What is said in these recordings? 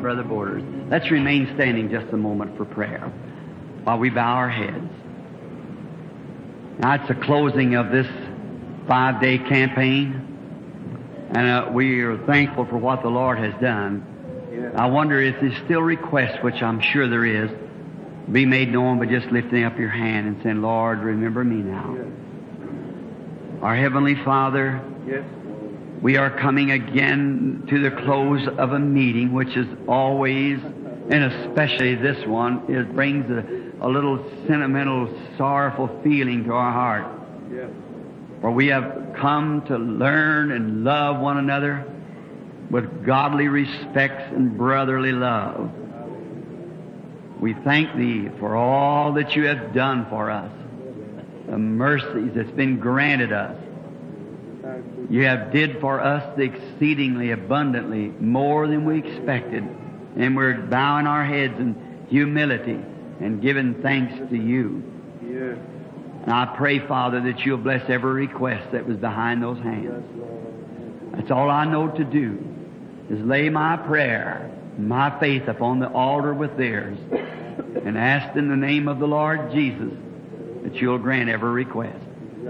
Brother Borders. Let's remain standing just a moment for prayer while we bow our heads. Now it's the closing of this 5-day campaign, and we are thankful for what the Lord has done. I wonder if there's still requests, which I'm sure there is, be made known by just lifting up your hand and saying, Lord, remember me now. Our Heavenly Father, we are coming again to the close of a meeting, which is always, and especially this one, it brings a little sentimental, sorrowful feeling to our heart. For we have come to learn and love one another with godly respects and brotherly love. We thank Thee for all that You have done for us, the mercies that's been granted us. You have did for us the exceedingly abundantly more than we expected, and we're bowing our heads in humility and giving thanks to You. And I pray, Father, that You'll bless every request that was behind those hands. That's all I know to do, is lay my prayer, my faith upon the altar with theirs, and ask in the name of the Lord Jesus that You'll grant every request.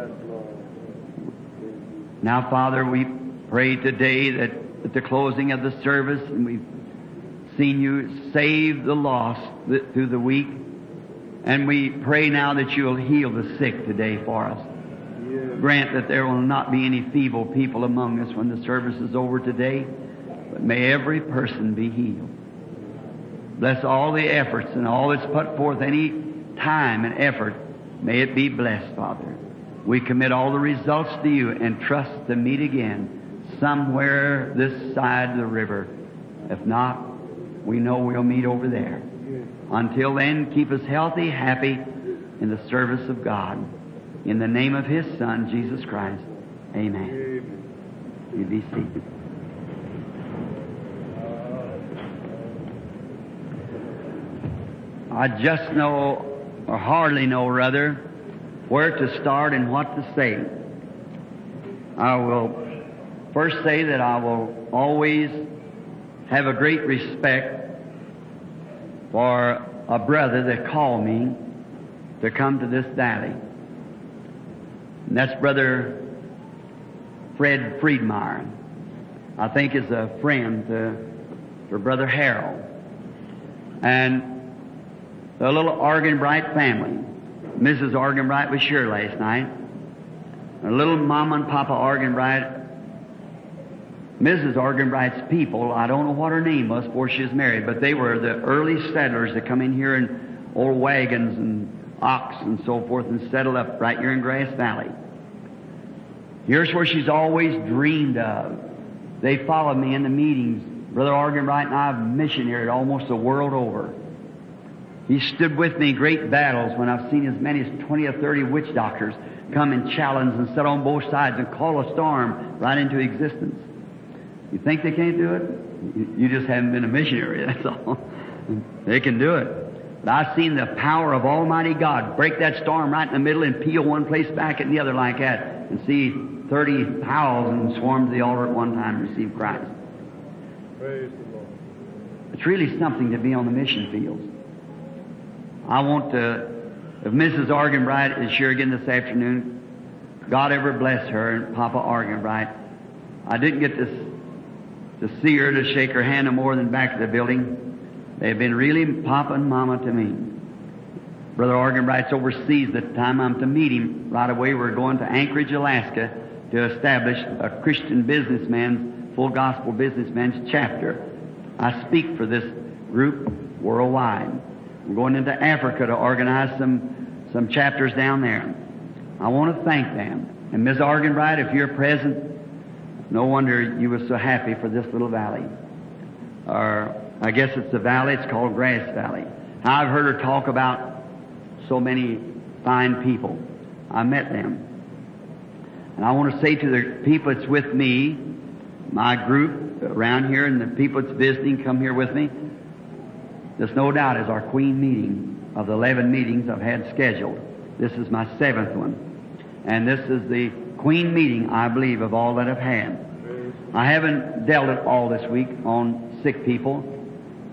Now, Father, we pray today that at the closing of the service, and we've seen You save the lost through the week, and we pray now that You'll heal the sick today for us. Grant that there will not be any feeble people among us when the service is over today, but may every person be healed. Bless all the efforts and all that's put forth, any time and effort. May it be blessed, Father. We commit all the results to You and trust to meet again somewhere this side of the river. If not, we know we'll meet over there. Until then, keep us healthy, happy in the service of God. In the name of His Son, Jesus Christ. Amen. You be seated. I just know, or hardly know rather, where to start and what to say. I will first say that I will always have a great respect for a brother that called me to come to this valley. And that's Brother Fred Friedmeyer. I think is a friend for Brother Harold. And the little Arganbright family. Mrs. Arganbright was here last night. A little Mama and Papa Arganbright. Mrs. Arganbright's people, I don't know what her name was before she was married, but they were the early settlers that come in here in old wagons and ox and so forth and settled up right here in Grass Valley. Here's where she's always dreamed of. They followed me in the meetings. Brother Arganbright and I have missionaried almost the world over. He stood with me in great battles when I've seen as many as 20 or 30 witch doctors come and challenge and sit on both sides and call a storm right into existence. You think they can't do it? You just haven't been a missionary, that's all. They can do it. But I've seen the power of Almighty God break that storm right in the middle and peel one place back and the other like that, and see 30,000 swarm to the altar at one time and receive Christ. Praise the Lord. It's really something to be on the mission fields. I want to, if Mrs. Arganbright is here again this afternoon, God ever bless her and Papa Arganbright. I didn't get to see her, to shake her hand no more than back of the building. They've been really Papa and Mama to me. Brother Arganbright's overseas at the time I'm to meet him. Right away we're going to Anchorage, Alaska to establish a Christian businessman's, full gospel businessman's chapter. I speak for this group worldwide. We're going into Africa to organize some chapters down there. I want to thank them. And Ms. Arganbright, if you're present, no wonder you were so happy for this little valley. Or I guess it's the valley, it's called Grass Valley. Now, I've heard her talk about so many fine people. I met them. And I want to say to the people that's with me, my group around here, and the people that's visiting come here with me, this no doubt is our Queen meeting of the 11 meetings I've had scheduled. This is my 7th one. And this is the Queen meeting, I believe, of all that I've had. I haven't dealt it all this week on sick people.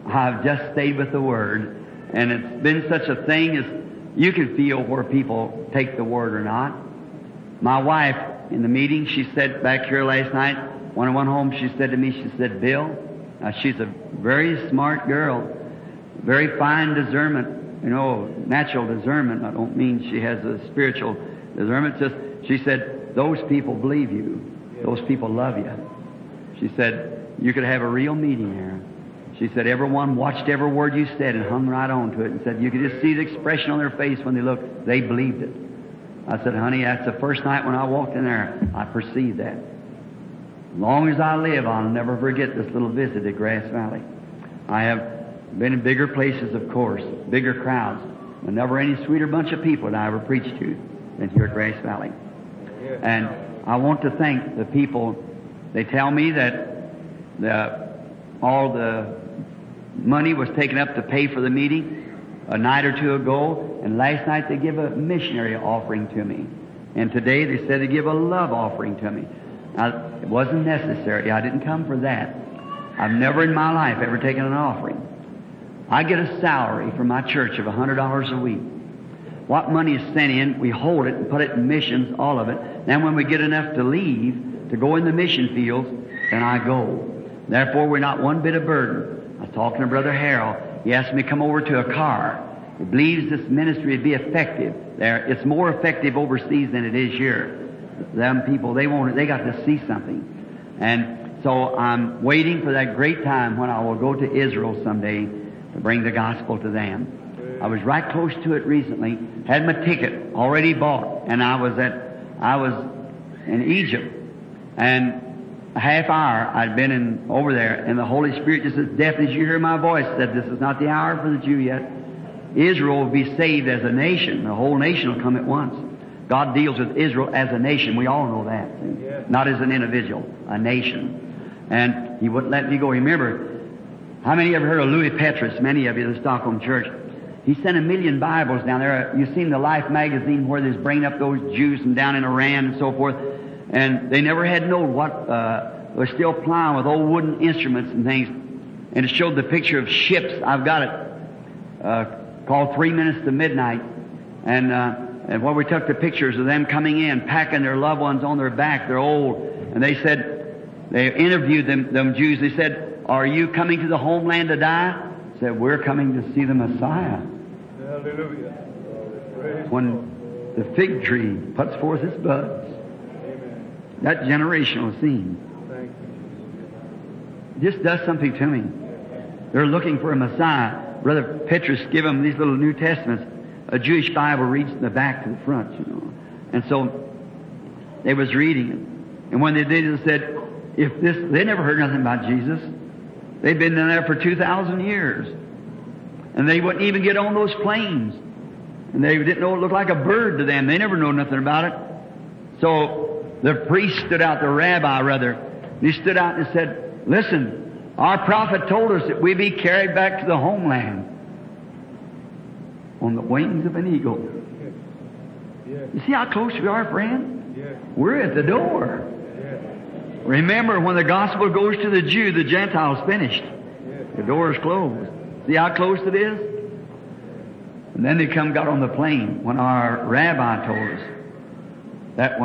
I've just stayed with the Word. And it's been such a thing as you can feel where people take the Word or not. My wife, in the meeting, she said back here last night, when I went home, she said to me, she said, Bill, she's a very smart girl, very fine discernment, natural discernment. I don't mean she has a spiritual discernment. Just, she said, those people believe you. Those people love you. She said, you could have a real meeting there. She said, everyone watched every word you said and hung right on to it and said, you could just see the expression on their face when they looked. They believed it. I said, honey, that's the first night when I walked in there, I perceived that. As long as I live, I'll never forget this little visit at Grass Valley. I have been in bigger places, of course, bigger crowds, but never any sweeter bunch of people that I ever preached to than here at Grass Valley. And I want to thank the people. They tell me that all the money was taken up to pay for the meeting a night or two ago, and last night they give a missionary offering to me. And today they said they give a love offering to me. Now, it wasn't necessary. I didn't come for that. I've never in my life ever taken an offering. I get a salary from my church of $100 a week. What money is sent in, we hold it and put it in missions, all of it. Then when we get enough to leave, to go in the mission fields, then I go. Therefore, we're not one bit of burden. I was talking to Brother Harold. He asked me to come over to a car. He believes this ministry would be effective there. It's more effective overseas than it is here. Them people, they want it. They got to see something. And so I'm waiting for that great time when I will go to Israel someday to bring the gospel to them. I was right close to it recently. Had my ticket already bought, and I was in Egypt, and a half hour I'd been over there, and the Holy Spirit, just as definitely as you hear my voice, said, "This is not the hour for the Jew yet. Israel will be saved as a nation. The whole nation will come at once." God deals with Israel as a nation. We all know that. Yes. Not as an individual, a nation. And He wouldn't let me go. Remember, how many ever heard of Louis Petrus? Many of you, the Stockholm Church. He sent 1 million Bibles down there. You've seen the Life magazine where they're bringing up those Jews from down in Iran and so forth. And they never had known what, they're still plowing with old wooden instruments and things. And it showed the picture of ships. I've got it, called 3 Minutes to Midnight. And where we took the pictures of them coming in, packing their loved ones on their back. They're old. And they said, they interviewed them Jews. They said, "Are you coming to the homeland to die?" They said, "We're coming to see the Messiah." Hallelujah. When the fig tree puts forth its buds. That generational scene just does something to me. They're looking for a Messiah. Brother Petrus gave them these little New Testaments. A Jewish Bible reads from the back to the front, And so they was reading it. And when they did, they said, they never heard nothing about Jesus. They'd been in there for 2,000 years. And they wouldn't even get on those planes. And they didn't know it looked like a bird to them. They never know nothing about it. So the priest stood out, the rabbi rather, he stood out and said, "Listen, our prophet told us that we'd be carried back to the homeland on the wings of an eagle." You see how close we are, friend? We're at the door. Remember, when the gospel goes to the Jew, the Gentile's finished. The door is closed. See how close it is? And then they got on the plane when our rabbi told us that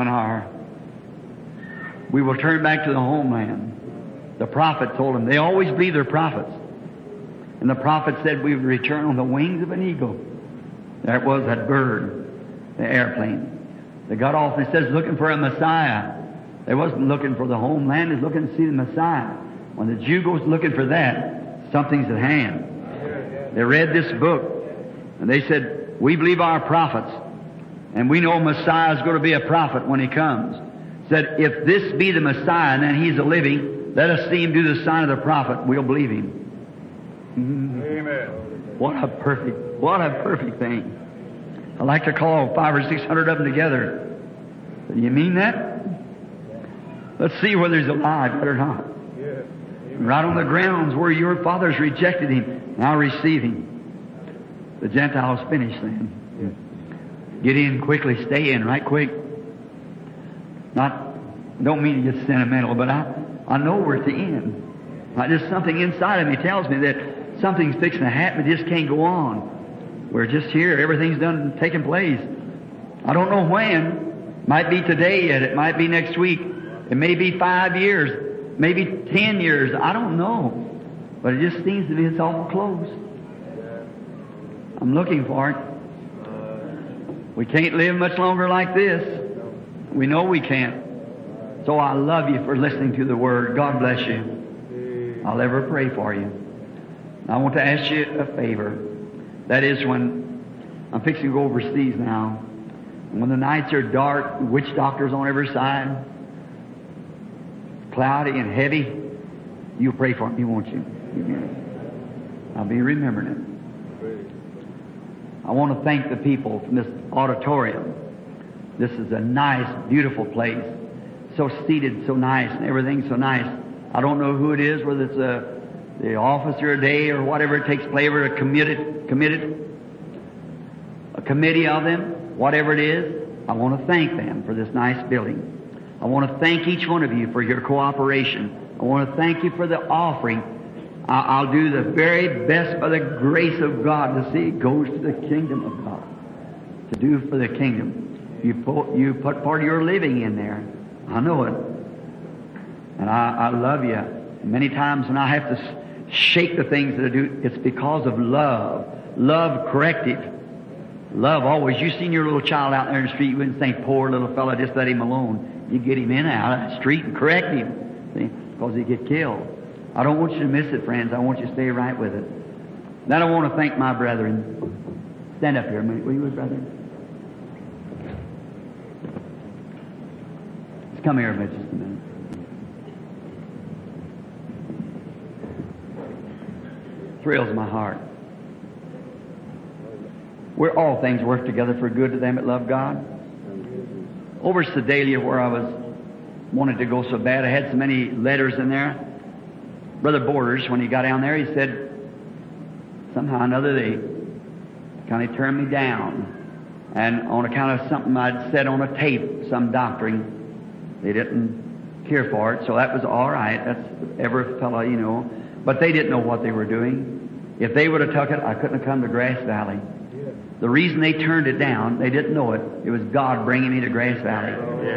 we will turn back to the homeland. The prophet told them. They always believe their prophets. And the prophet said we would return on the wings of an eagle. There it was, that bird, the airplane. They got off and it says looking for a Messiah. They wasn't looking for the homeland, they was looking to see the Messiah. When the Jew goes looking for that, something's at hand. They read this book, and they said, "We believe our prophets, and we know Messiah is going to be a prophet when He comes." Said, "If this be the Messiah, and then He's a living, let us see Him do the sign of the prophet, we'll believe Him." Amen. What a perfect thing. I like to call 500 or 600 of them together. Do you mean that? Let's see whether He's alive or not. Yes. Right on the grounds where your fathers rejected Him, now receive Him. The Gentiles finished then. Get in quickly, stay in right quick. Don't mean to get sentimental, but I know we're at the end. Just something inside of me tells me that something's fixing to happen. It just can't go on. We're just here. Everything's done, taking place. I don't know when. Might be today yet. It might be next week. It may be 5 years. Maybe 10 years. I don't know. But it just seems to be it's awful close. I'm looking for it. We can't live much longer like this. We know we can't. So I love you for listening to the Word. God bless you. I'll ever pray for you. I want to ask you a favor. That is, when I'm fixing to go overseas now, and when the nights are dark, witch doctors on every side, cloudy and heavy, you'll pray for me, won't you? I'll be remembering it. I want to thank the people from this auditorium. This is a nice, beautiful place. So seated, so nice, and everything's so nice. I don't know who it is, whether it's the officer a day or whatever it takes place, or a committee of them, whatever it is. I want to thank them for this nice building. I want to thank each one of you for your cooperation. I want to thank you for the offering. I'll do the very best by the grace of God to see it goes to the kingdom of God. To do for the kingdom. You put part of your living in there. I know it. And I love you. Many times when I have to shake the things that I do, it's because of love. Love corrective. Love always. You seen your little child out there in the street, you wouldn't think, poor little fella, just let him alone. You get him in and out of the street and correct him. See? Because he'd get killed. I don't want you to miss it, friends. I want you to stay right with it. Then I want to thank my brethren. Stand up here a minute, will you, brethren? Let's come here a minute, just a minute. Thrills my heart. Where all things work together for good to them that love God. Over Sedalia, where I wanted to go so bad, I had so many letters in there. Brother Borders, when he got down there, he said, somehow or another they kind of turned me down. And on account of something I'd said on a tape, some doctrine, they didn't care for it. So that was all right. That's every fellow, you know. But they didn't know what they were doing. If they would have took it, I couldn't have come to Grass Valley. The reason they turned it down, they didn't know it. It was God bringing me to Grass Valley.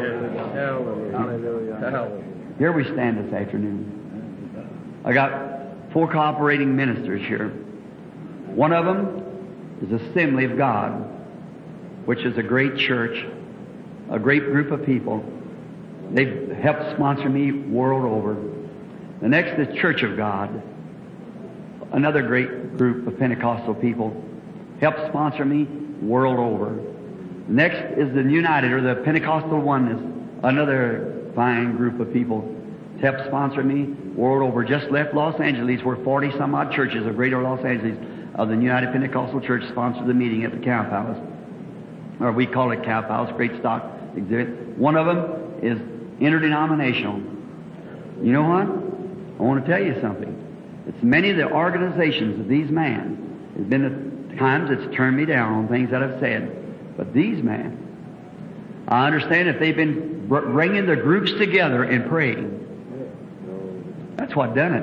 Hallelujah. Here we stand this afternoon. I got 4 cooperating ministers here. One of them is Assembly of God, which is a great church, a great group of people. They've helped sponsor me world over. The next is Church of God, another great group of Pentecostal people, helped sponsor me world over. Next is the United, or the Pentecostal Oneness, another fine group of people, helped sponsor me world over. Just left Los Angeles, where 40-some-odd churches of Greater Los Angeles of the United Pentecostal Church sponsored the meeting at the Cow Palace, or we call it Cow Palace, great stock exhibit. One of them is interdenominational. You know what? I want to tell you something. It's many of the organizations of these men. There's been times it's turned me down on things that I've said. But these men, I understand if they've been bringing their groups together and praying. That's what done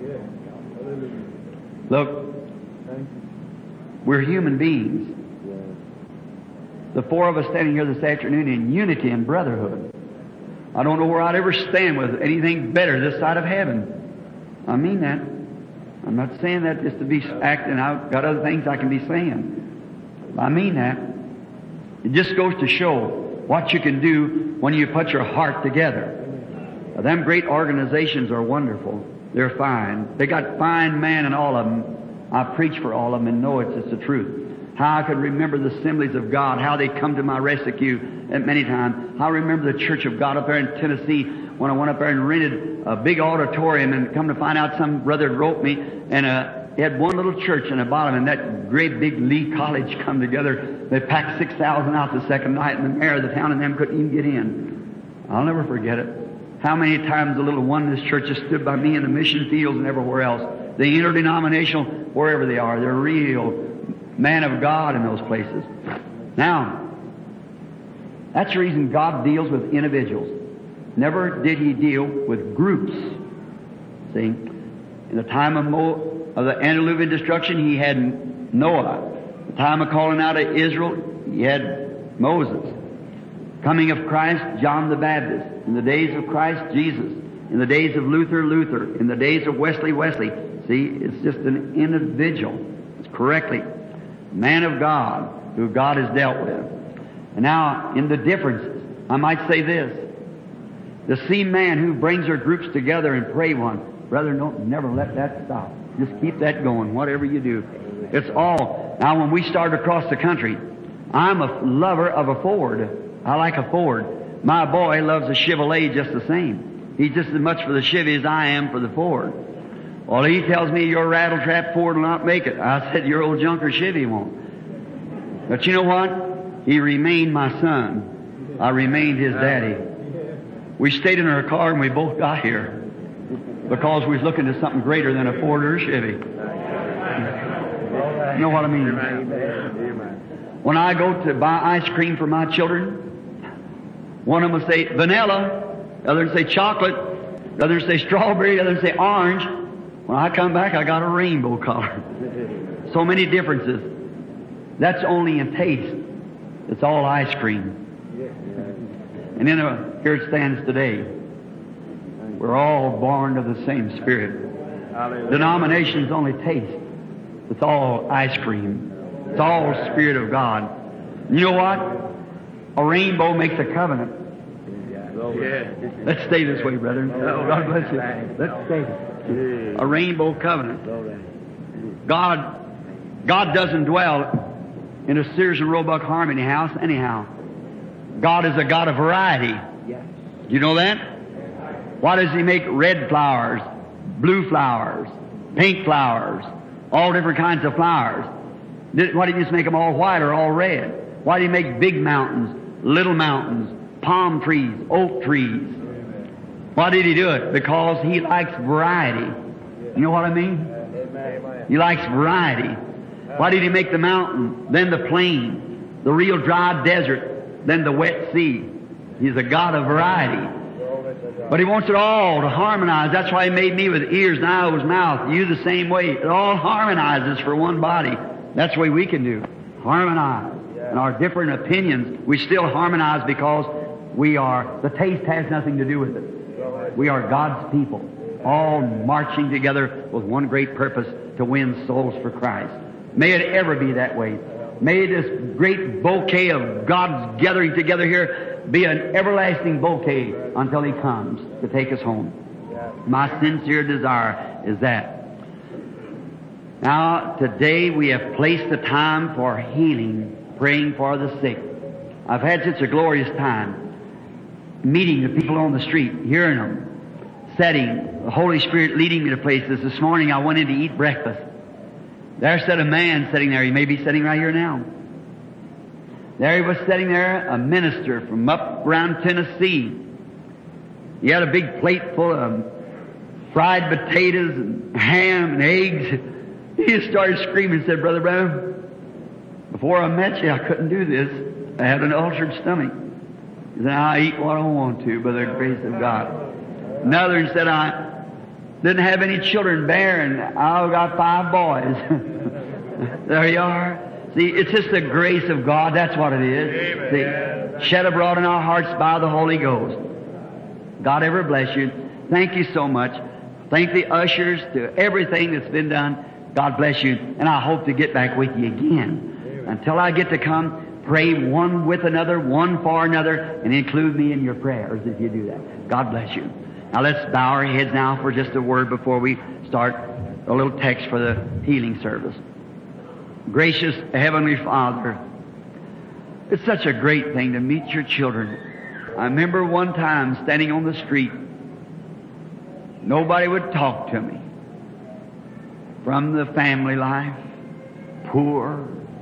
it. Look, we're human beings. The 4 of us standing here this afternoon in unity and brotherhood. I don't know where I'd ever stand with anything better this side of heaven. I mean that. I'm not saying that just to be acting out. Got other things I can be saying. I mean that. It just goes to show what you can do when you put your heart together. Now, them great organizations are wonderful. They're fine. They got fine men in all of them. I preach for all of them and know it's the truth. How I could remember the Assemblies of God, how they come to my rescue at many times. I remember the Church of God up there in Tennessee when I went up there and rented a big auditorium, and come to find out some brother had wrote me, and he had one little church in the bottom, and that great big Lee College come together. They packed 6,000 out the second night, and the mayor of the town and them couldn't even get in. I'll never forget it. How many times the little oneness churches stood by me in the mission fields and everywhere else. The interdenominational, wherever they are, they're real man of God in those places. Now, that's the reason God deals with individuals. Never did He deal with groups. See, in the time of of the antediluvian destruction, He had Noah. The time of calling out of Israel, He had Moses. Coming of Christ, John the Baptist. In the days of Christ, Jesus. In the days of Luther, Luther. In the days of Wesley, Wesley. See, it's just an individual. It's correctly. Man of God, who God has dealt with. And now, in the differences, I might say this. The same man who brings our groups together and pray one, brother, don't never let that stop. Just keep that going, whatever you do. It's all. Now, when we start across the country, I'm a lover of a Ford. I like a Ford. My boy loves a Chevrolet just the same. He's just as much for the Chevy as I am for the Ford. Well, he tells me your rattletrap Ford will not make it. I said your old junker Chevy won't. But you know what? He remained my son. I remained his daddy. We stayed in our car and we both got here because we was looking to something greater than a Ford or a Chevy. You know what I mean? When I go to buy ice cream for my children, one of them will say vanilla, the other will say chocolate, the other will say strawberry, the other will say orange. When I come back, I got a rainbow color. So many differences. That's only in taste. It's all ice cream. And then here it stands today. We're all born of the same Spirit. Denominations only taste. It's all ice cream. It's all Spirit of God. You know what? A rainbow makes a covenant. Let's stay this way, brethren. God bless you. Let's stay. A rainbow covenant. God doesn't dwell in a Sears and Roebuck Harmony house anyhow. God is a God of variety. You know that? Why does He make red flowers, blue flowers, pink flowers, all different kinds of flowers? Why didn't He just make them all white or all red? Why did He make big mountains, little mountains, palm trees, oak trees? Why did He do it? Because He likes variety. You know what I mean? He likes variety. Why did He make the mountain, then the plain, the real dry desert, then the wet sea? He's a God of variety. But He wants it all to harmonize. That's why He made me with ears, nose, mouth. You the same way. It all harmonizes for one body. That's the way we can do. Harmonize. And our different opinions, we still harmonize because the taste has nothing to do with it. We are God's people, all marching together with one great purpose, to win souls for Christ. May it ever be that way. May this great bouquet of God's gathering together here be an everlasting bouquet until He comes to take us home. My sincere desire is that. Now, today we have placed the time for healing, praying for the sick. I've had such a glorious time meeting the people on the street, hearing them, setting, the Holy Spirit leading me to places. This morning I went in to eat breakfast. There sat a man sitting there. He may be sitting right here now. There he was sitting there, a minister from up around Tennessee. He had a big plate full of fried potatoes and ham and eggs. He just started screaming and said, Brother Branham, before I met you, I couldn't do this. I had an ulcered stomach. He said, I eat what I want to by the grace of God. Another said, I didn't have any children bearing. I've got 5 boys. There you are. See, it's just the grace of God. That's what it is. See, shed abroad in our hearts by the Holy Ghost. God ever bless you. Thank you so much. Thank the ushers to everything that's been done. God bless you. And I hope to get back with you again. Until I get to come, pray one with another, one for another, and include me in your prayers if you do that. God bless you. Now let's bow our heads now for just a word before we start a little text for the healing service. Gracious Heavenly Father, it's such a great thing to meet your children. I remember one time standing on the street. Nobody would talk to me. From the family life, poor,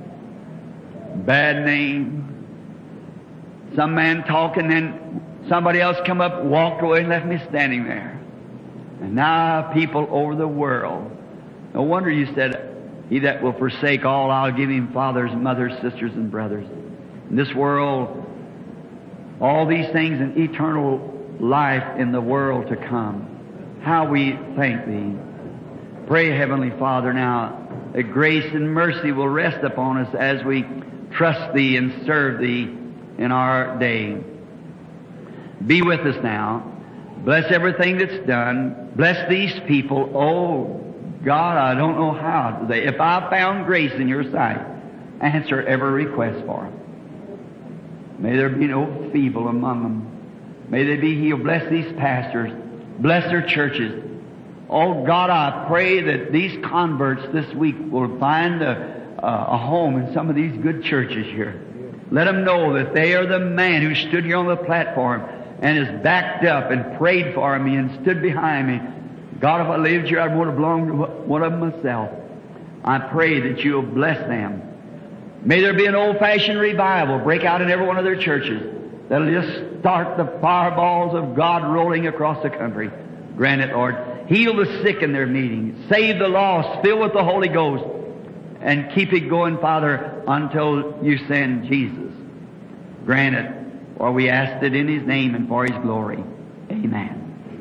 bad name. Some man talking, then somebody else come up, walked away, and left me standing there. And now people over the world. No wonder you said, he that will forsake all, I'll give him fathers, mothers, sisters, and brothers. In this world, all these things in eternal life in the world to come. How we thank Thee. Pray, Heavenly Father, now that grace and mercy will rest upon us as we trust Thee and serve Thee in our day. Be with us now. Bless everything that's done. Bless these people. Oh, God, I don't know how today. If I found grace in Your sight, answer every request for them. May there be no feeble among them. May they be healed. Bless these pastors. Bless their churches. Oh, God, I pray that these converts this week will find a home in some of these good churches here. Let them know that they are the man who stood here on the platform and has backed up and prayed for me and stood behind me. God, if I lived here, I'd want to belong to one of them myself. I pray that You'll bless them. May there be an old-fashioned revival break out in every one of their churches that'll just start the fireballs of God rolling across the country. Grant it, Lord. Heal the sick in their meetings. Save the lost. Fill with the Holy Ghost. And keep it going, Father, until You send Jesus. Grant it, for we asked it in His name and for His glory. Amen.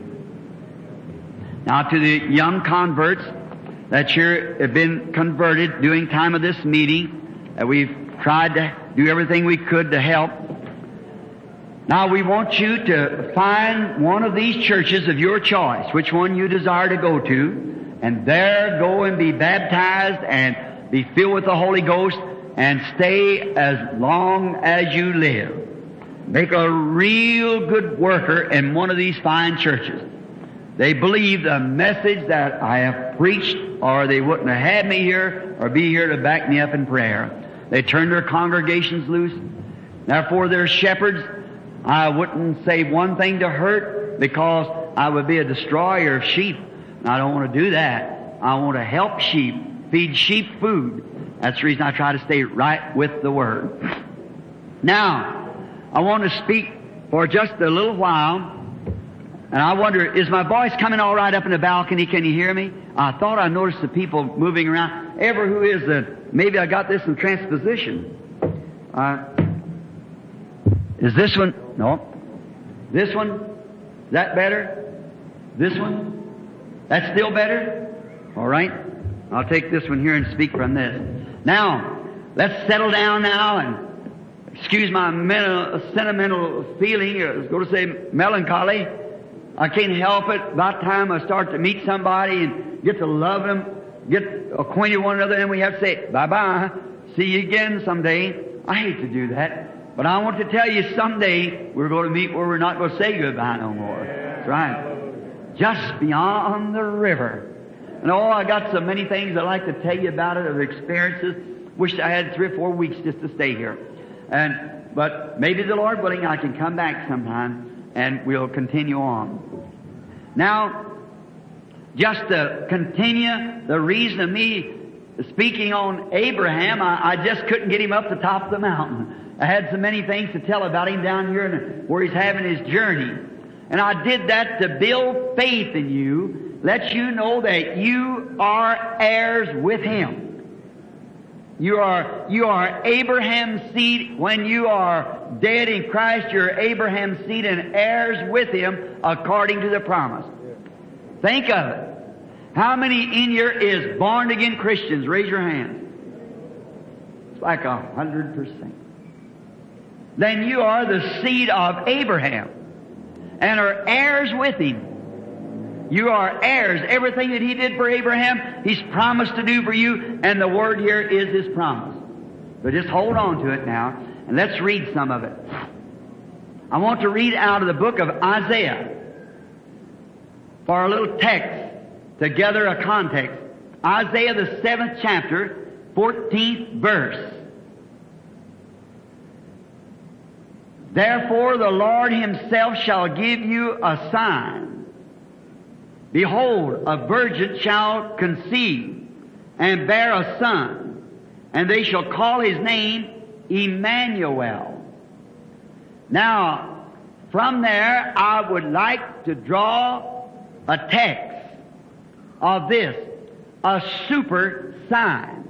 Now to the young converts that here have been converted during time of this meeting, that we've tried to do everything we could to help. Now we want you to find one of these churches of your choice, which one you desire to go to, and there go and be baptized and be filled with the Holy Ghost and stay as long as you live. Make a real good worker in one of these fine churches. They believe the message that I have preached, or they wouldn't have had me here or be here to back me up in prayer. They turn their congregations loose. Therefore, their shepherds, I wouldn't say one thing to hurt, because I would be a destroyer of sheep. And I don't want to do that. I want to help sheep, feed sheep food. That's the reason I try to stay right with the Word. Now, I want to speak for just a little while. And I wonder, is my voice coming all right up in the balcony? Can you hear me? I thought I noticed the people moving around. Ever who is that? Maybe I got this in transposition. Is this one? No. This one? Is that better? This one? That's still better? All right. I'll take this one here and speak from this. Now, let's settle down now and excuse my sentimental feeling. I was going to say melancholy. I can't help it. About time I start to meet somebody and get to love them, get acquainted with one another, and we have to say, bye-bye, see you again someday. I hate to do that. But I want to tell you, someday we're going to meet where we're not going to say goodbye no more. That's right. Just beyond the river. And I got so many things I'd like to tell you about it, of experiences. Wish I had 3 or 4 weeks just to stay here. But maybe the Lord willing, I can come back sometime and we'll continue on. Now, just to continue the reason of me speaking on Abraham, I just couldn't get him up the top of the mountain. I had so many things to tell about him down here where he's having his journey. And I did that to build faith in you, let you know that you are heirs with him. You are Abraham's seed. When you are dead in Christ, you're Abraham's seed and heirs with him according to the promise. Think of it. How many in here is born again Christians? Raise your hands. It's like 100%. Then you are the seed of Abraham and are heirs with him. You are heirs. Everything that he did for Abraham, he's promised to do for you, and the word here is his promise. So just hold on to it now, and let's read some of it. I want to read out of the book of Isaiah for a little text to gather a context. Isaiah, the 7th chapter, 14th verse. Therefore the Lord himself shall give you a sign. Behold, a virgin shall conceive and bear a son, and they shall call his name Emmanuel. Now, from there, I would like to draw a text of this, a super sign.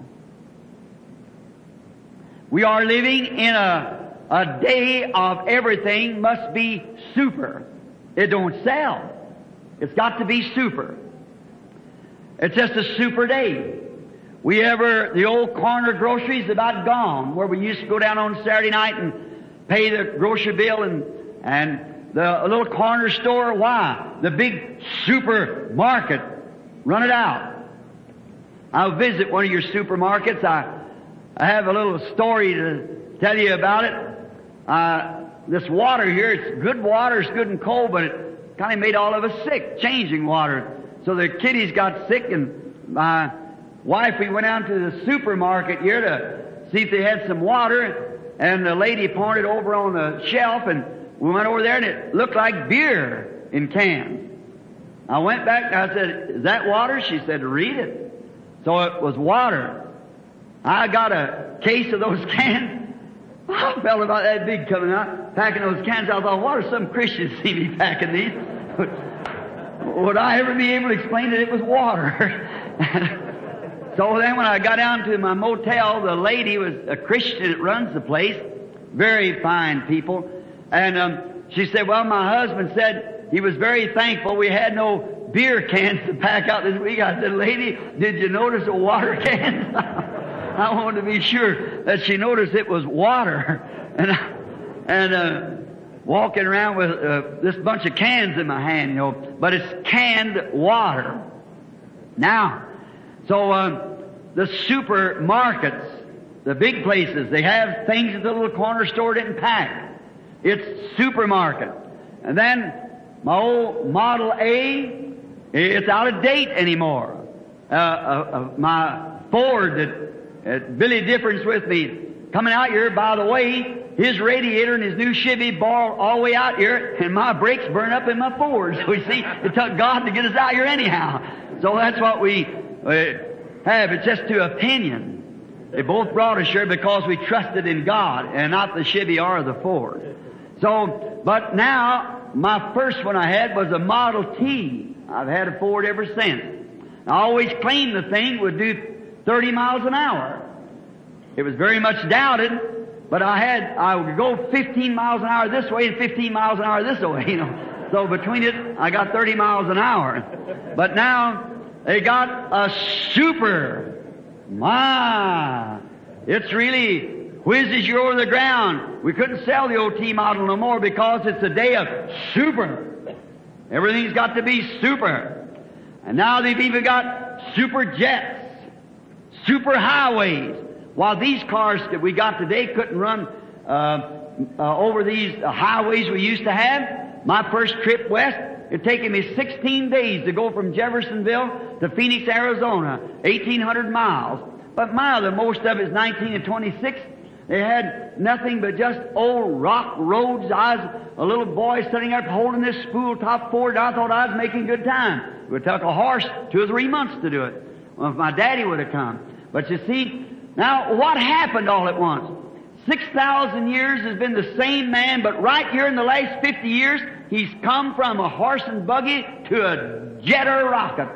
We are living in a day of everything must be super. It don't sell. It's got to be super. It's just a super day. The old corner grocery's about gone, where we used to go down on Saturday night and pay the grocery bill and the little corner store. Why? The big supermarket run it out. I'll visit one of your supermarkets. I have a little story to tell you about it. This water here, it's good water, it's good and cold, but it kind of made all of us sick, changing water. So the kiddies got sick, and my wife, we went out to the supermarket here to see if they had some water, and the lady pointed over on the shelf, and we went over there, and it looked like beer in cans. I went back, and I said, "Is that water?" She said, "Read it." So it was water. I got a case of those cans. I felt about that big coming out, packing those cans. I thought, what if some Christians see me packing these? Would I ever be able to explain that it was water? So then when I got down to my motel, the lady was a Christian that runs the place. Very fine people. And she said, well, my husband said he was very thankful we had no beer cans to pack out this week. I said, lady, did you notice the water cans? I wanted to be sure that she noticed it was water. And walking around with this bunch of cans in my hand, you know, but it's canned water. Now, so the supermarkets, the big places, they have things that the little corner store didn't pack. It's supermarket. And then my old Model A, it's out of date anymore. My Ford that Billy Difference with me coming out here, by the way, his radiator and his new Chevy ball all the way out here, and my brakes burn up in my Ford. So you see, it took God to get us out here anyhow. So that's what we have. It's just to opinion. They both brought us here because we trusted in God and not the Chevy or the Ford. So, but now, my first one I had was a Model T. I've had a Ford ever since. I always claimed the thing would do 30 miles an hour. It was very much doubted, but I would go 15 miles an hour this way and 15 miles an hour this way, you know. So between it, I got 30 miles an hour. But now, they got a super. It's really whizzes you over the ground. We couldn't sell the old T model no more because it's a day of super. Everything's got to be super. And now they've even got super jets. Super highways. While these cars that we got today couldn't run over these highways we used to have, my first trip west, it taken me 16 days to go from Jeffersonville to Phoenix, Arizona, 1,800 miles. But the most of it is 19 and 26. They had nothing but just old rock roads. I was a little boy sitting there holding this spool-top Ford. I thought I was making good time. It would take a horse 2 or 3 months to do it. Well, if my daddy would have come. But you see, now what happened all at once? 6,000 years has been the same man, but right here in the last 50 years, he's come from a horse and buggy to a jet or a rocket.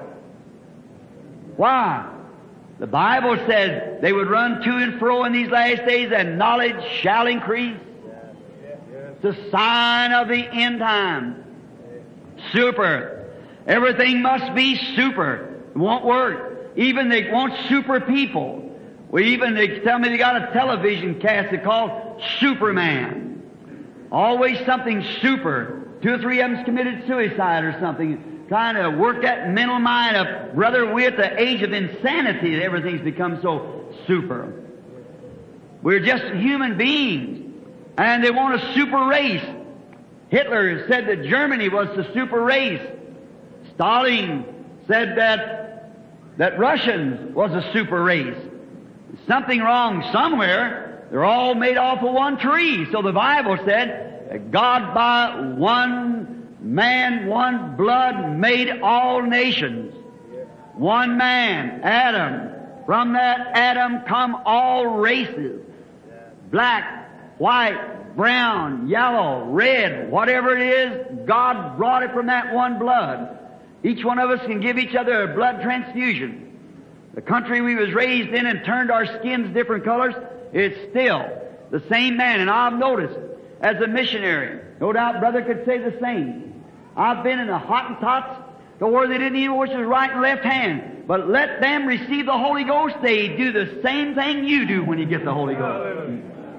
Why? The Bible says they would run to and fro in these last days, and knowledge shall increase. It's a sign of the end time. Super. Everything must be super. It won't work. Even they want super people. They tell me they got a television cast they call Superman. Always something super. 2 or 3 of them's committed suicide or something. Trying to work that mental mind up. Brother, we're at the age of insanity that everything's become so super. We're just human beings. And they want a super race. Hitler said that Germany was the super race. Stalin said that Russians was a super race. Something wrong somewhere. They're all made off of one tree. So the Bible said that God by one man, one blood made all nations. One man, Adam. From that Adam come all races. Black, white, brown, yellow, red, whatever it is, God brought it from that one blood. Each one of us can give each other a blood transfusion. The country we was raised in and turned our skins different colors, it's still the same man. And I've noticed, as a missionary, no doubt brother could say the same. I've been in the Hottentots to where they didn't even know which was right and left hand. But let them receive the Holy Ghost. They do the same thing you do when you get the Holy Ghost.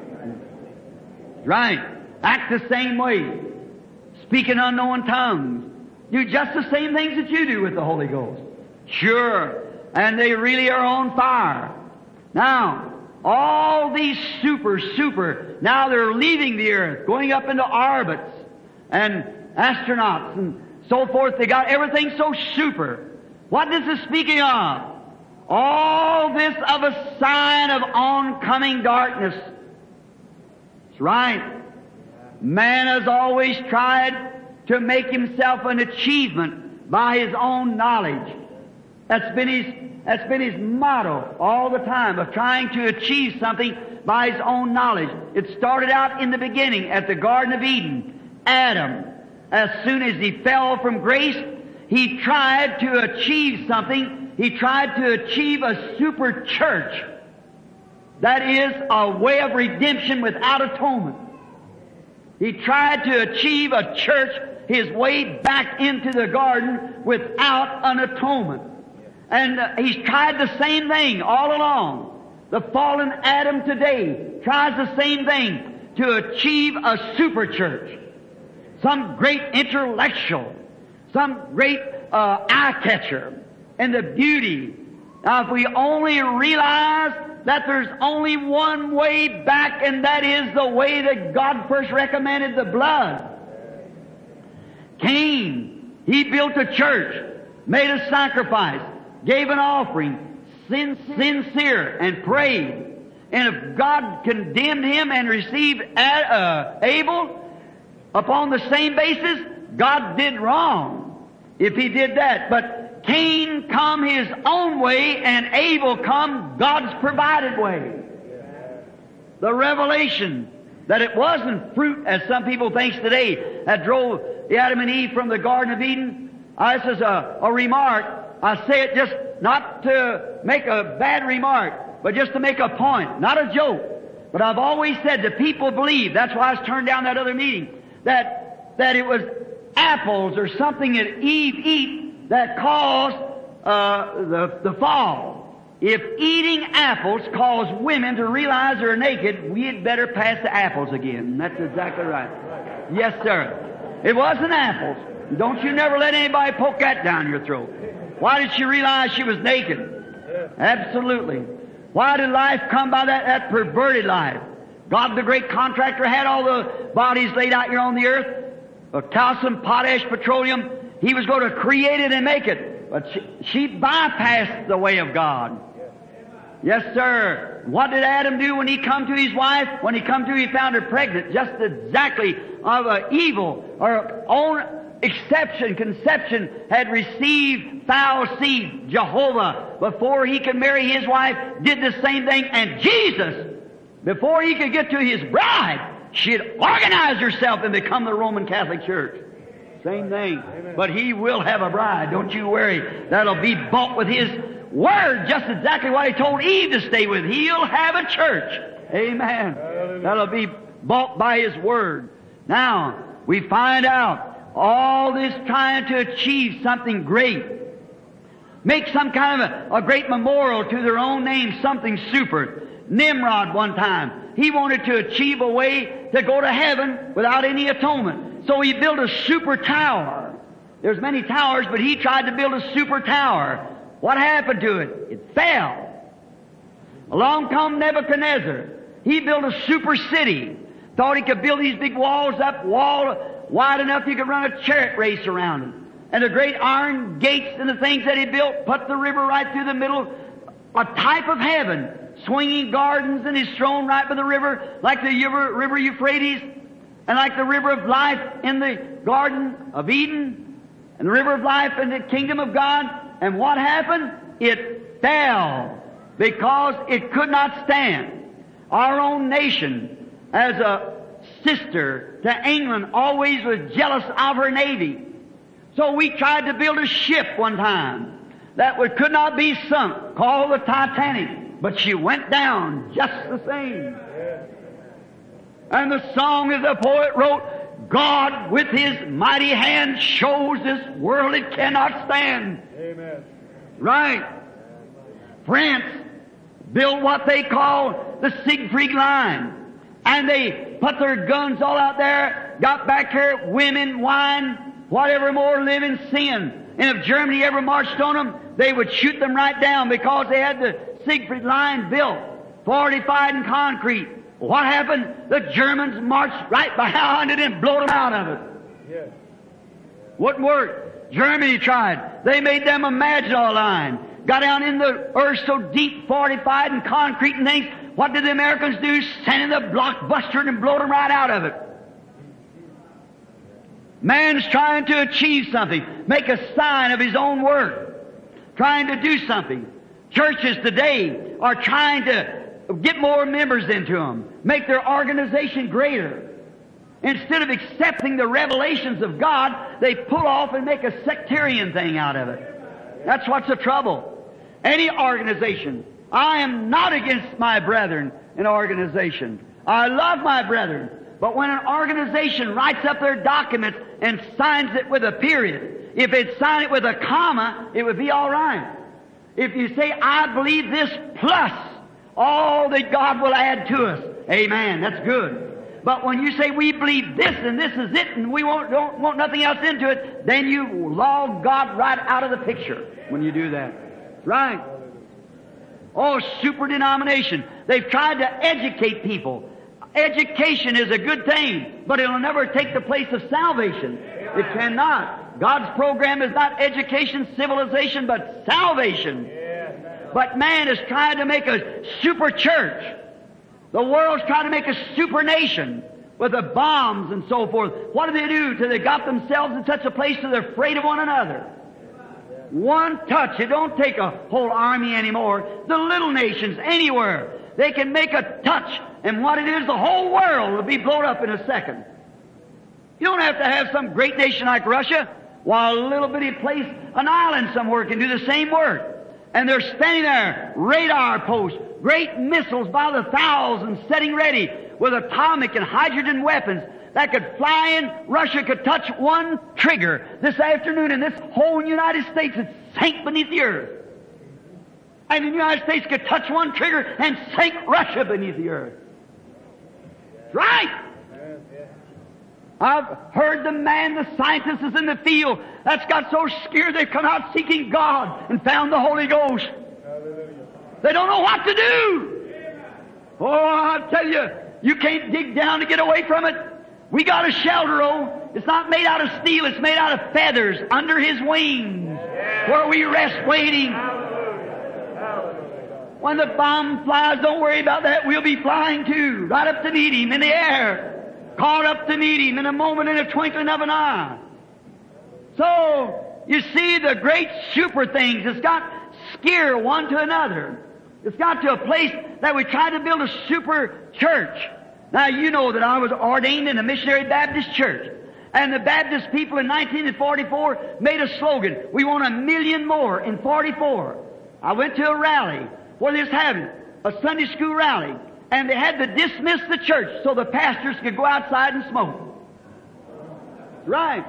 Right. Act the same way. Speak in unknown tongues. Do just the same things that you do with the Holy Ghost. Sure. And they really are on fire. Now, all these super, now they're leaving the earth, going up into orbits and astronauts and so forth. They got everything so super. What is this speaking of? All this of a sign of oncoming darkness. That's right. Man has always tried to make himself an achievement by his own knowledge. That's been his motto all the time, of trying to achieve something by his own knowledge. It started out in the beginning at the Garden of Eden. Adam, as soon as he fell from grace, he tried to achieve something. He tried to achieve a super church. That is a way of redemption without atonement. He tried to achieve a church, his way back into the garden without an atonement. And he's tried the same thing all along. The fallen Adam today tries the same thing, to achieve a super church. Some great intellectual, some great eye-catcher, and the beauty. Now, if we only realize that there's only one way back, and that is the way that God first recommended, the blood. Cain, he built a church, made a sacrifice, gave an offering, sincere, and prayed. And if God condemned him and received Abel upon the same basis, God did wrong if he did that. But Cain come his own way, and Abel come God's provided way. The revelation that it wasn't fruit, as some people think today, that drove Adam and Eve from the Garden of Eden. This is a remark. I say it just not to make a bad remark, but just to make a point, not a joke. But I've always said that people believe, that's why I was turned down that other meeting, that it was apples or something that Eve eat that caused the fall. If eating apples caused women to realize they're naked, we'd better pass the apples again. That's exactly right. Yes, sir. It wasn't apples. Don't you never let anybody poke that down your throat. Why did she realize she was naked? Absolutely. Why did life come by that perverted life? God, the great contractor, had all the bodies laid out here on the earth, calcium, potash, petroleum. He was going to create it and make it. But she bypassed the way of God. Yes, sir. What did Adam do when he come to his wife? When he come to, he found her pregnant, just exactly of an evil or own conception, had received foul seed. Jehovah, before he could marry his wife, did the same thing. And Jesus, before he could get to his bride, she had organized herself and become the Roman Catholic Church. Same thing. But he will have a bride. Don't you worry. That'll be bought with his word, just exactly what he told Eve to stay with. He'll have a church. Amen. That'll be bought by his word. Now, we find out all this trying to achieve something great. Make some kind of a great memorial to their own name, something super. Nimrod one time, he wanted to achieve a way to go to heaven without any atonement. So he built a super tower. There's many towers, but he tried to build a super tower. What happened to it? It fell. Along come Nebuchadnezzar. He built a super city. Thought he could build these big walls up, wide enough you could run a chariot race around them. And the great iron gates and the things that he built, put the river right through the middle, a type of heaven. Swinging gardens and his throne right by the river, like the river Euphrates, and like the river of life in the Garden of Eden, and the river of life in the kingdom of God. And what happened? It fell because it could not stand. Our own nation, as a sister to England, always was jealous of her navy. So we tried to build a ship one time that could not be sunk, called the Titanic. But she went down just the same. And the song, as the poet wrote, God with His mighty hand shows this world it cannot stand. Amen. Right. France built what they call the Siegfried Line. And they put their guns all out there, got back here, women, wine, whatever more, live in sin. And if Germany ever marched on them, they would shoot them right down because they had the Siegfried Line built, fortified in concrete. What happened? The Germans marched right behind it and blew them out of it. Yes. Wouldn't work. Germany tried. They made them a Maginot Line. Got down in the earth so deep, fortified and concrete and things. What did the Americans do? Send in the blockbuster and blow them right out of it. Man's trying to achieve something, make a sign of his own work, trying to do something. Churches today are trying to get more members into them, make their organization greater. Instead of accepting the revelations of God, they pull off and make a sectarian thing out of it. That's what's the trouble. Any organization. I am not against my brethren in organization. I love my brethren. But when an organization writes up their documents and signs it with a period, if it signed it with a comma, it would be all right. If you say, I believe this plus all that God will add to us, amen, that's good. But when you say we believe this and this is it and we don't want nothing else into it, then you log God right out of the picture when you do that. Right. Oh, super denomination. They've tried to educate people. Education is a good thing, but it'll never take the place of salvation. It cannot. God's program is not education, civilization, but salvation. But man is trying to make a super church. The world's trying to make a super nation with the bombs and so forth. What do? Till they got themselves in such a place that they're afraid of one another. One touch. It don't take a whole army anymore. The little nations, anywhere, they can make a touch, and what it is, the whole world will be blown up in a second. You don't have to have some great nation like Russia, while a little bitty place, an island somewhere, can do the same work. And they're standing there, radar posts, great missiles by the thousands setting ready with atomic and hydrogen weapons that could fly in. Russia could touch one trigger this afternoon and this whole United States would sink beneath the earth. And the United States could touch one trigger and sink Russia beneath the earth. Right! I've heard the scientist is in the field that's got so scared they've come out seeking God and found the Holy Ghost. They don't know what to do. Oh, I tell you, you can't dig down to get away from it. We got a shelter, oh. It's not made out of steel, it's made out of feathers under His wings, where we rest waiting. When the bomb flies, don't worry about that. We'll be flying too, right up to meet Him in the air. Caught up to meet Him in a moment, in a twinkling of an eye. So, you see the great super things, it's got scare one to another. It's got to a place that we try to build a super church. Now, you know that I was ordained in a missionary Baptist church. And the Baptist people in 1944 made a slogan, we want 1 million more in 44. I went to a rally where they was having a Sunday school rally. And they had to dismiss the church so the pastors could go outside and smoke. Right.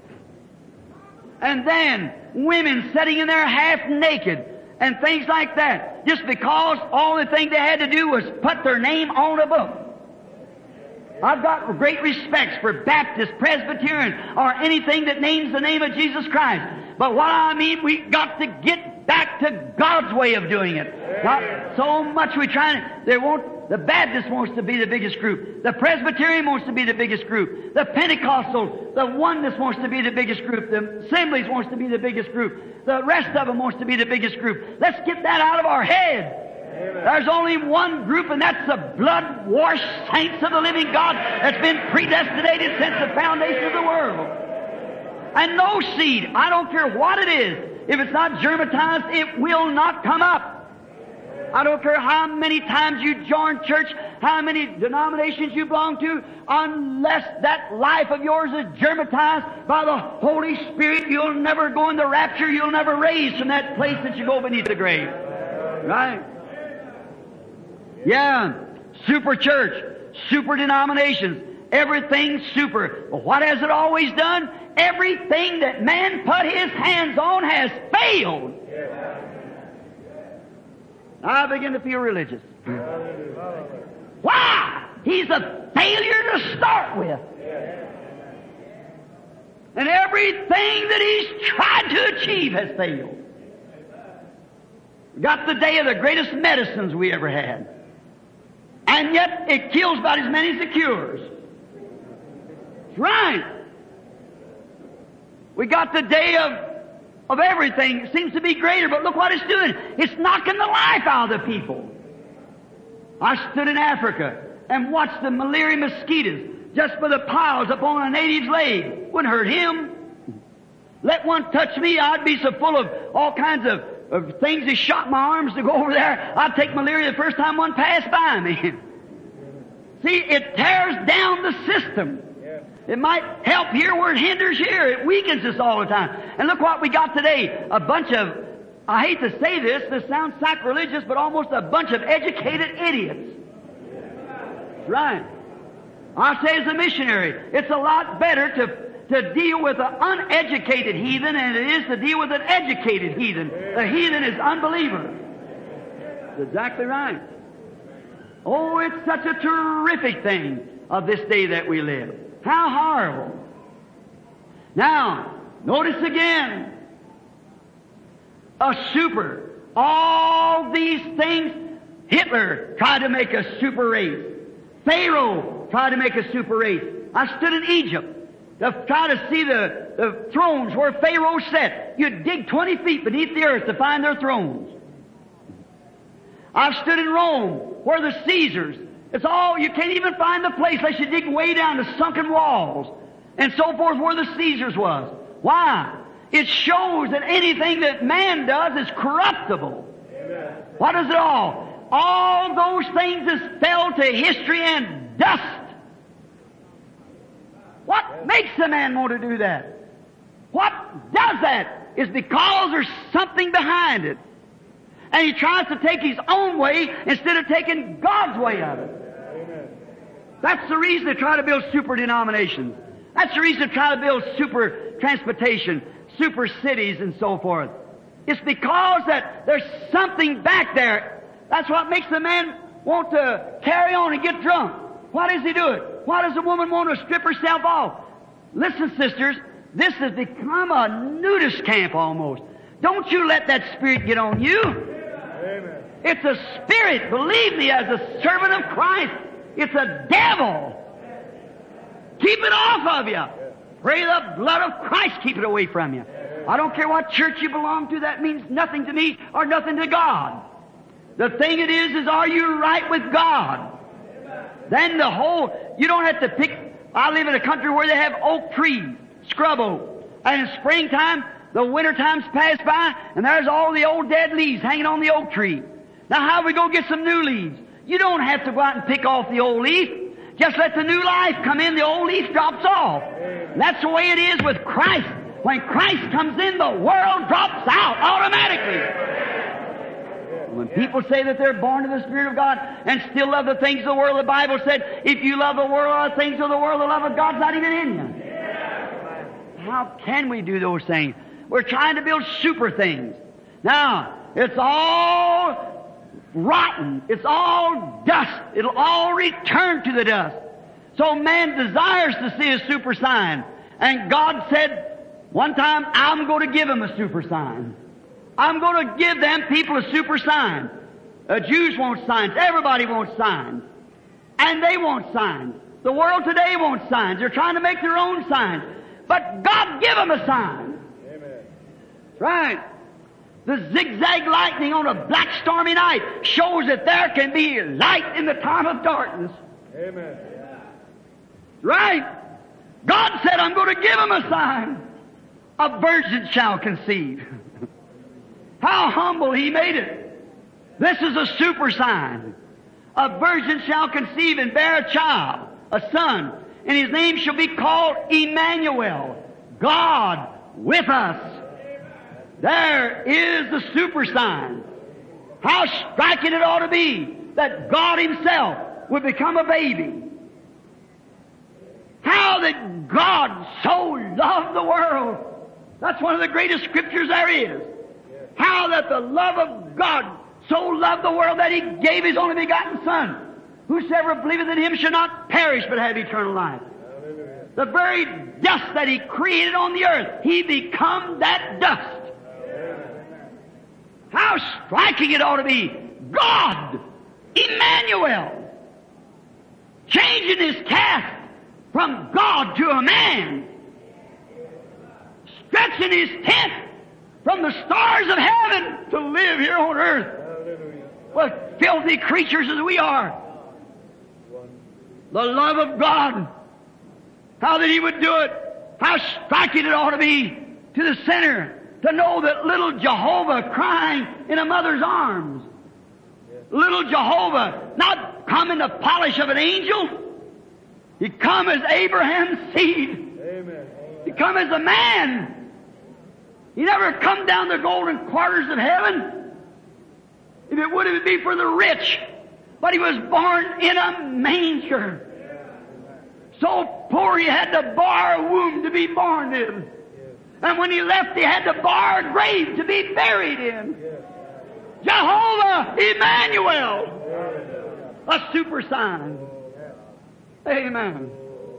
And then women sitting in there half naked and things like that. Just because all the thing they had to do was put their name on a book. I've got great respect for Baptist, Presbyterian, or anything that names the name of Jesus Christ. But what I mean, we got to get back to God's way of doing it. Not so much we trying to, the Baptist wants to be the biggest group. The Presbyterian wants to be the biggest group. The Pentecostal, the Oneness wants to be the biggest group. The Assemblies wants to be the biggest group. The rest of them wants to be the biggest group. Let's get that out of our head. Amen. There's only one group, and that's the blood-washed saints of the living God that's been predestinated since the foundation of the world. And no seed, I don't care what it is, if it's not germatized, it will not come up. I don't care how many times you join church, how many denominations you belong to, unless that life of yours is germatized by the Holy Spirit, you'll never go in the rapture, you'll never raise from that place that you go beneath the grave. Right? Yeah. Super church, super denominations. Everything's super. Well, what has it always done? Everything that man put his hands on has failed. I begin to feel religious. Why? He's a failure to start with. And everything that he's tried to achieve has failed. We got the day of the greatest medicines we ever had. And yet it kills about as many as it cures. That's right. We got the day of everything. It seems to be greater, but look what it's doing. It's knocking the life out of the people. I stood in Africa and watched the malaria mosquitoes just for the piles upon a native's leg. Wouldn't hurt him. Let one touch me, I'd be so full of all kinds of things that shot my arms to go over there. I'd take malaria the first time one passed by me. See, it tears down the system. It might help here where it hinders here. It weakens us all the time. And look what we got today. A bunch of, I hate to say this sounds sacrilegious, but almost a bunch of educated idiots. Right. I say as a missionary, it's a lot better to deal with an uneducated heathen than it is to deal with an educated heathen. The heathen is unbeliever. That's exactly right. Oh, it's such a terrific thing of this day that we live. How horrible. Now, notice again, a super. All these things, Hitler tried to make a super race. Pharaoh tried to make a super race. I stood in Egypt to try to see the thrones where Pharaoh sat. You'd dig 20 feet beneath the earth to find their thrones. I've stood in Rome where the Caesars, it's all, you can't even find the place unless you dig way down to sunken walls and so forth where the Caesars was. Why? It shows that anything that man does is corruptible. Amen. What is it all? All those things is fell to history and dust. What makes a man want to do that? What does that? Is because there's something behind it. And he tries to take his own way instead of taking God's way of it. Amen. That's the reason they try to build super denominations. That's the reason they try to build super transportation, super cities and so forth. It's because that there's something back there. That's what makes the man want to carry on and get drunk. Why does he do it? Why does a woman want to strip herself off? Listen, sisters, this has become a nudist camp almost. Don't you let that spirit get on you. Amen. It's a spirit, believe me, as a servant of Christ. It's a devil. Keep it off of you. Pray the blood of Christ keep it away from you. I don't care what church you belong to, that means nothing to me or nothing to God. The thing it is are you right with God? Then the whole, you don't have to pick. I live in a country where they have oak trees, scrub oak. And in springtime, the winter times pass by, and there's all the old dead leaves hanging on the oak tree. Now how do we go get some new leaves? You don't have to go out and pick off the old leaf. Just let the new life come in, the old leaf drops off. And that's the way it is with Christ. When Christ comes in, the world drops out automatically. When people say that they're born of the Spirit of God and still love the things of the world, the Bible said, if you love the world or the things of the world, the love of God's not even in you. How can we do those things? We're trying to build super things. Now, it's all rotten. It's all dust. It'll all return to the dust. So man desires to see a super sign. And God said, one time, I'm going to give him a super sign. I'm going to give them people a super sign. Jews want signs. Everybody wants signs. And they want signs. The world today wants signs. They're trying to make their own signs. But God give them a sign. Amen. Right. The zigzag lightning on a black stormy night shows that there can be light in the time of darkness. Amen. Right. God said, I'm going to give them a sign. A virgin shall conceive. How humble He made it. This is a super sign. A virgin shall conceive and bear a child, a son, and his name shall be called Emmanuel, God with us. There is the super sign. How striking it ought to be that God Himself would become a baby. How that God so loved the world. That's one of the greatest scriptures there is. How that the love of God so loved the world that He gave His only begotten Son. Whosoever believeth in Him shall not perish but have eternal life. The very dust that He created on the earth, He become that dust. How striking it ought to be. God, Emmanuel, changing His cast from God to a man, stretching His tent from the stars of heaven to live here on earth. What filthy creatures as we are. The love of God. How that He would do it. How striking it ought to be to the sinner to know that little Jehovah crying in a mother's arms. Little Jehovah not come in the polish of an angel. He come as Abraham's seed. Amen. He come as a man. He never come down the golden quarters of heaven. If it would, it would be for the rich. But He was born in a manger. So poor He had to borrow a womb to be born in. And when He left, He had to borrow a grave to be buried in. Jehovah Emmanuel. A super sign. Amen.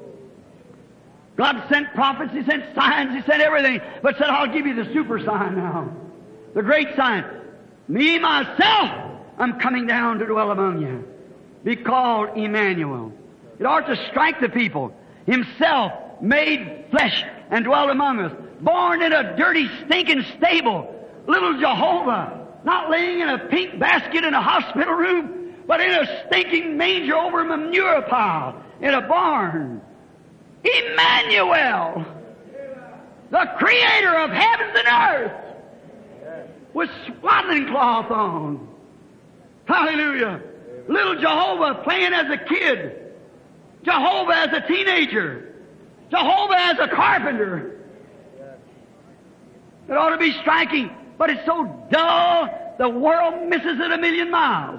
God sent prophets, He sent signs, He sent everything, but said, I'll give you the super sign now. The great sign. Me, myself, I'm coming down to dwell among you. Be called Emmanuel. It ought to strike the people. Himself made flesh and dwelt among us. Born in a dirty, stinking stable. Little Jehovah, not laying in a pink basket in a hospital room, but in a stinking manger over a manure pile in a barn. Emmanuel, the Creator of heavens and earth, with swaddling cloth on. Hallelujah. Little Jehovah playing as a kid. Jehovah as a teenager. Jehovah as a carpenter. It ought to be striking, but it's so dull, the world misses it a million miles.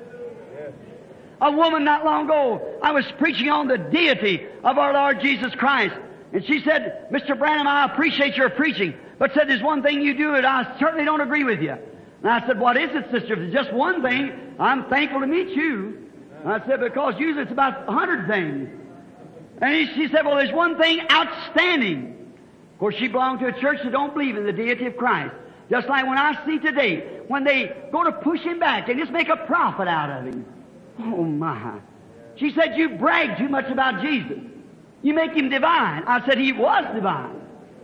A woman not long ago, I was preaching on the deity of our Lord Jesus Christ. And she said, Mr. Branham, I appreciate your preaching, but said, there's one thing you do that I certainly don't agree with you. And I said, what is it, sister? If it's just one thing, I'm thankful to meet you. And I said, because usually it's about 100 things. And she said, well, there's one thing outstanding. Of course, she belonged to a church that don't believe in the deity of Christ. Just like when I see today, when they go to push Him back and just make a prophet out of Him. Oh, my. She said, you brag too much about Jesus. You make Him divine. I said, He was divine.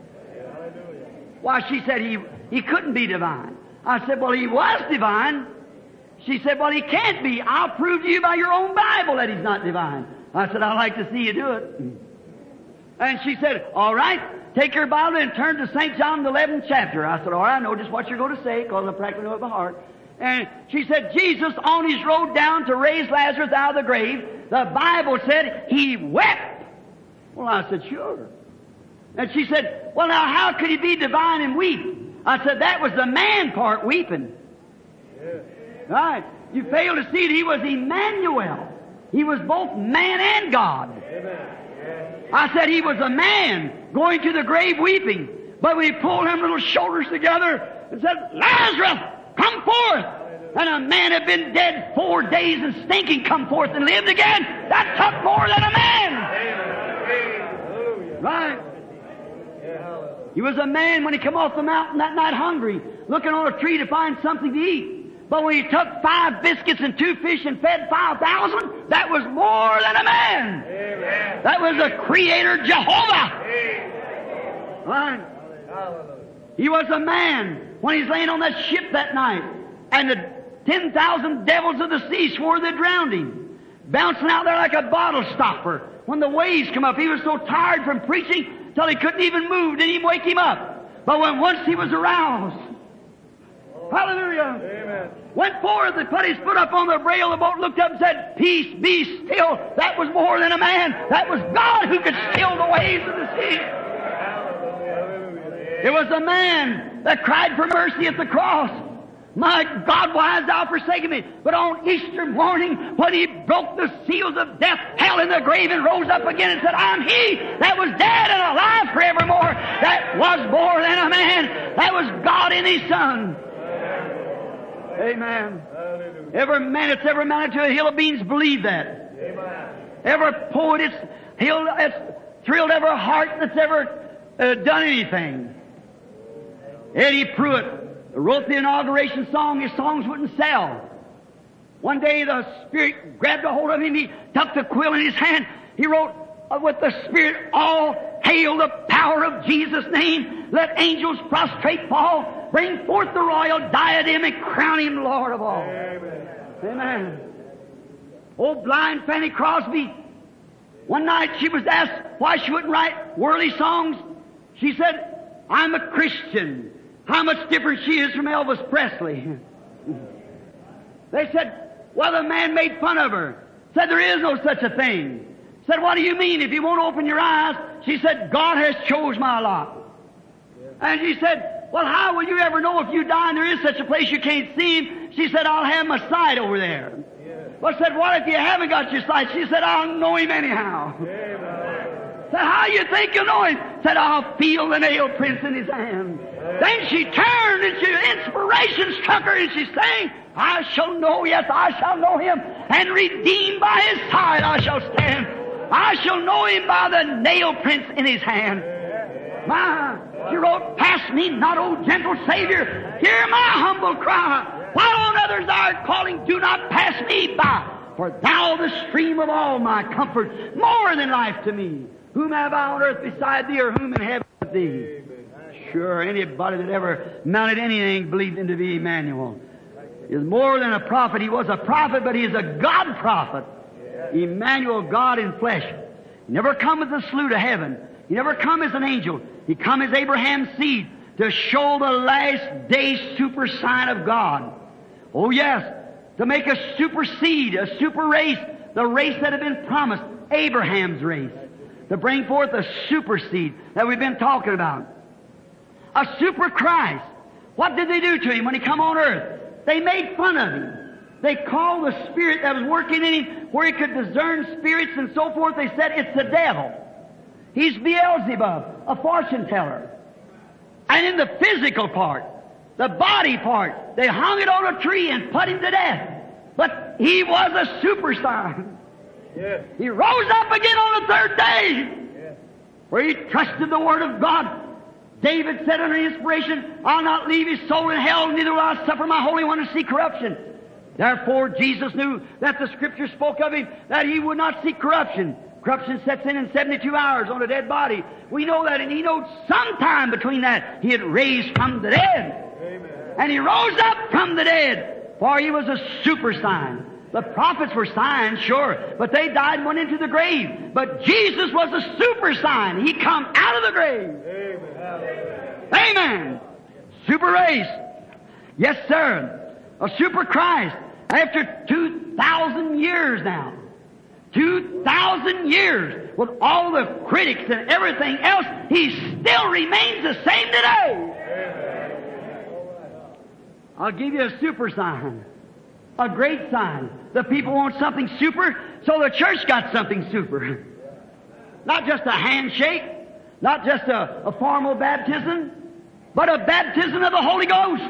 Why, she said he couldn't be divine. I said, well, He was divine. She said, well, He can't be. I'll prove to you by your own Bible that He's not divine. I said, I'd like to see you do it. And she said, all right, take your Bible and turn to St. John, the 11th chapter. I said, all right, I know just what you're going to say, because I practically know it by heart. And she said, Jesus, on His road down to raise Lazarus out of the grave, the Bible said He wept. Well, I said, sure. And she said, well, now, how could He be divine and weep? I said, that was the man part, weeping. Yes. Right. You fail to see that He was Emmanuel. He was both man and God. Amen. I said He was a man going to the grave weeping. But when He pulled them little shoulders together and said, Lazarus, come forth! And a man had been dead 4 days and stinking come forth and lived again. That took more than a man. Right. He was a man when he came off the mountain that night hungry, looking on a tree to find something to eat. But when he took 5 biscuits and 2 fish and fed 5,000, that was more than a man. Amen. That was a Creator Jehovah. Right. He was a man when he's laying on that ship that night, and the 10,000 devils of the sea swore they drowned him, bouncing out there like a bottle stopper. When the waves come up, he was so tired from preaching till he couldn't even move, didn't even wake him up. But when once he was aroused, hallelujah, Amen. went forth and put his foot up on the rail of the boat, looked up and said, peace, be still. That was more than a man. That was God who could still the waves of the sea. It was a man that cried for mercy at the cross. My God, why hast thou forsaken me? But on Easter morning, when he broke the seals of death, hell in the grave, and rose up again and said, I'm he that was dead and alive forevermore, that was more than a man. That was God in his Son. Amen. Every man that's ever mounted to a hill of beans believed that. Every poet that's thrilled every heart that's ever done anything. Eddie Pruitt wrote the inauguration song. His songs wouldn't sell. One day the Spirit grabbed a hold of him. He took the quill in his hand. He wrote with the Spirit, all hail the power of Jesus' name. Let angels prostrate fall. Bring forth the royal diadem and crown him Lord of all. Amen. Amen. Old blind Fanny Crosby, one night she was asked why she wouldn't write worldly songs. She said, I'm a Christian. How much different she is from Elvis Presley. They said, well, the man made fun of her. Said, there is no such a thing. Said, what do you mean if you won't open your eyes? She said, God has chose my lot. And she said, well, how will you ever know if you die and there is such a place you can't see him? She said, I'll have my sight over there. Well, said, what if you haven't got your sight? She said, I'll know him anyhow. Said, how you think you'll know him? Said, I'll feel the nail prints in his hand. Then she turned and inspiration struck her and she sang, I shall know, yes, I shall know him, and redeemed by his side I shall stand. I shall know him by the nail prints in his hand. She wrote, pass me not, O gentle Savior, hear my humble cry. While on others thou art calling, do not pass me by. For thou the stream of all my comfort, more than life to me. Whom have I on earth beside thee, or whom in heaven with thee? Sure, anybody that ever mounted anything believed him to be Emmanuel. He is more than a prophet. He was a prophet, but he is a God prophet. Emmanuel, God in flesh. He never come as a slew to heaven. He never come as an angel. He come as Abraham's seed to show the last day super sign of God. Oh yes, to make a super seed, a super race, the race that had been promised, Abraham's race. To bring forth a super seed that we've been talking about. A super Christ. What did they do to him when he come on earth? They made fun of him. They called the spirit that was working in him, where he could discern spirits and so forth, they said, it's the devil. He's Beelzebub, a fortune teller. And in the physical part, the body part, they hung it on a tree and put him to death. But he was a super sign. Yes. He rose up again on the third day, yes, where he trusted the Word of God. David said under inspiration, I'll not leave his soul in hell, neither will I suffer my Holy One to see corruption. Therefore Jesus knew that the Scripture spoke of him, that he would not see corruption. Corruption sets in 72 hours on a dead body. We know that, and he knows sometime between that he had raised from the dead. Amen. And he rose up from the dead, for he was a super sign. The prophets were signs, sure, but they died and went into the grave. But Jesus was a super sign. He come out of the grave. Amen. Amen. Super race. Yes, sir. A super Christ. After 2,000 years now. 2,000 years. With all the critics and everything else, he still remains the same today. Amen. I'll give you a super sign. A great sign. The people want something super, so the church got something super. Not just a handshake, not just a formal baptism, but a baptism of the Holy Ghost.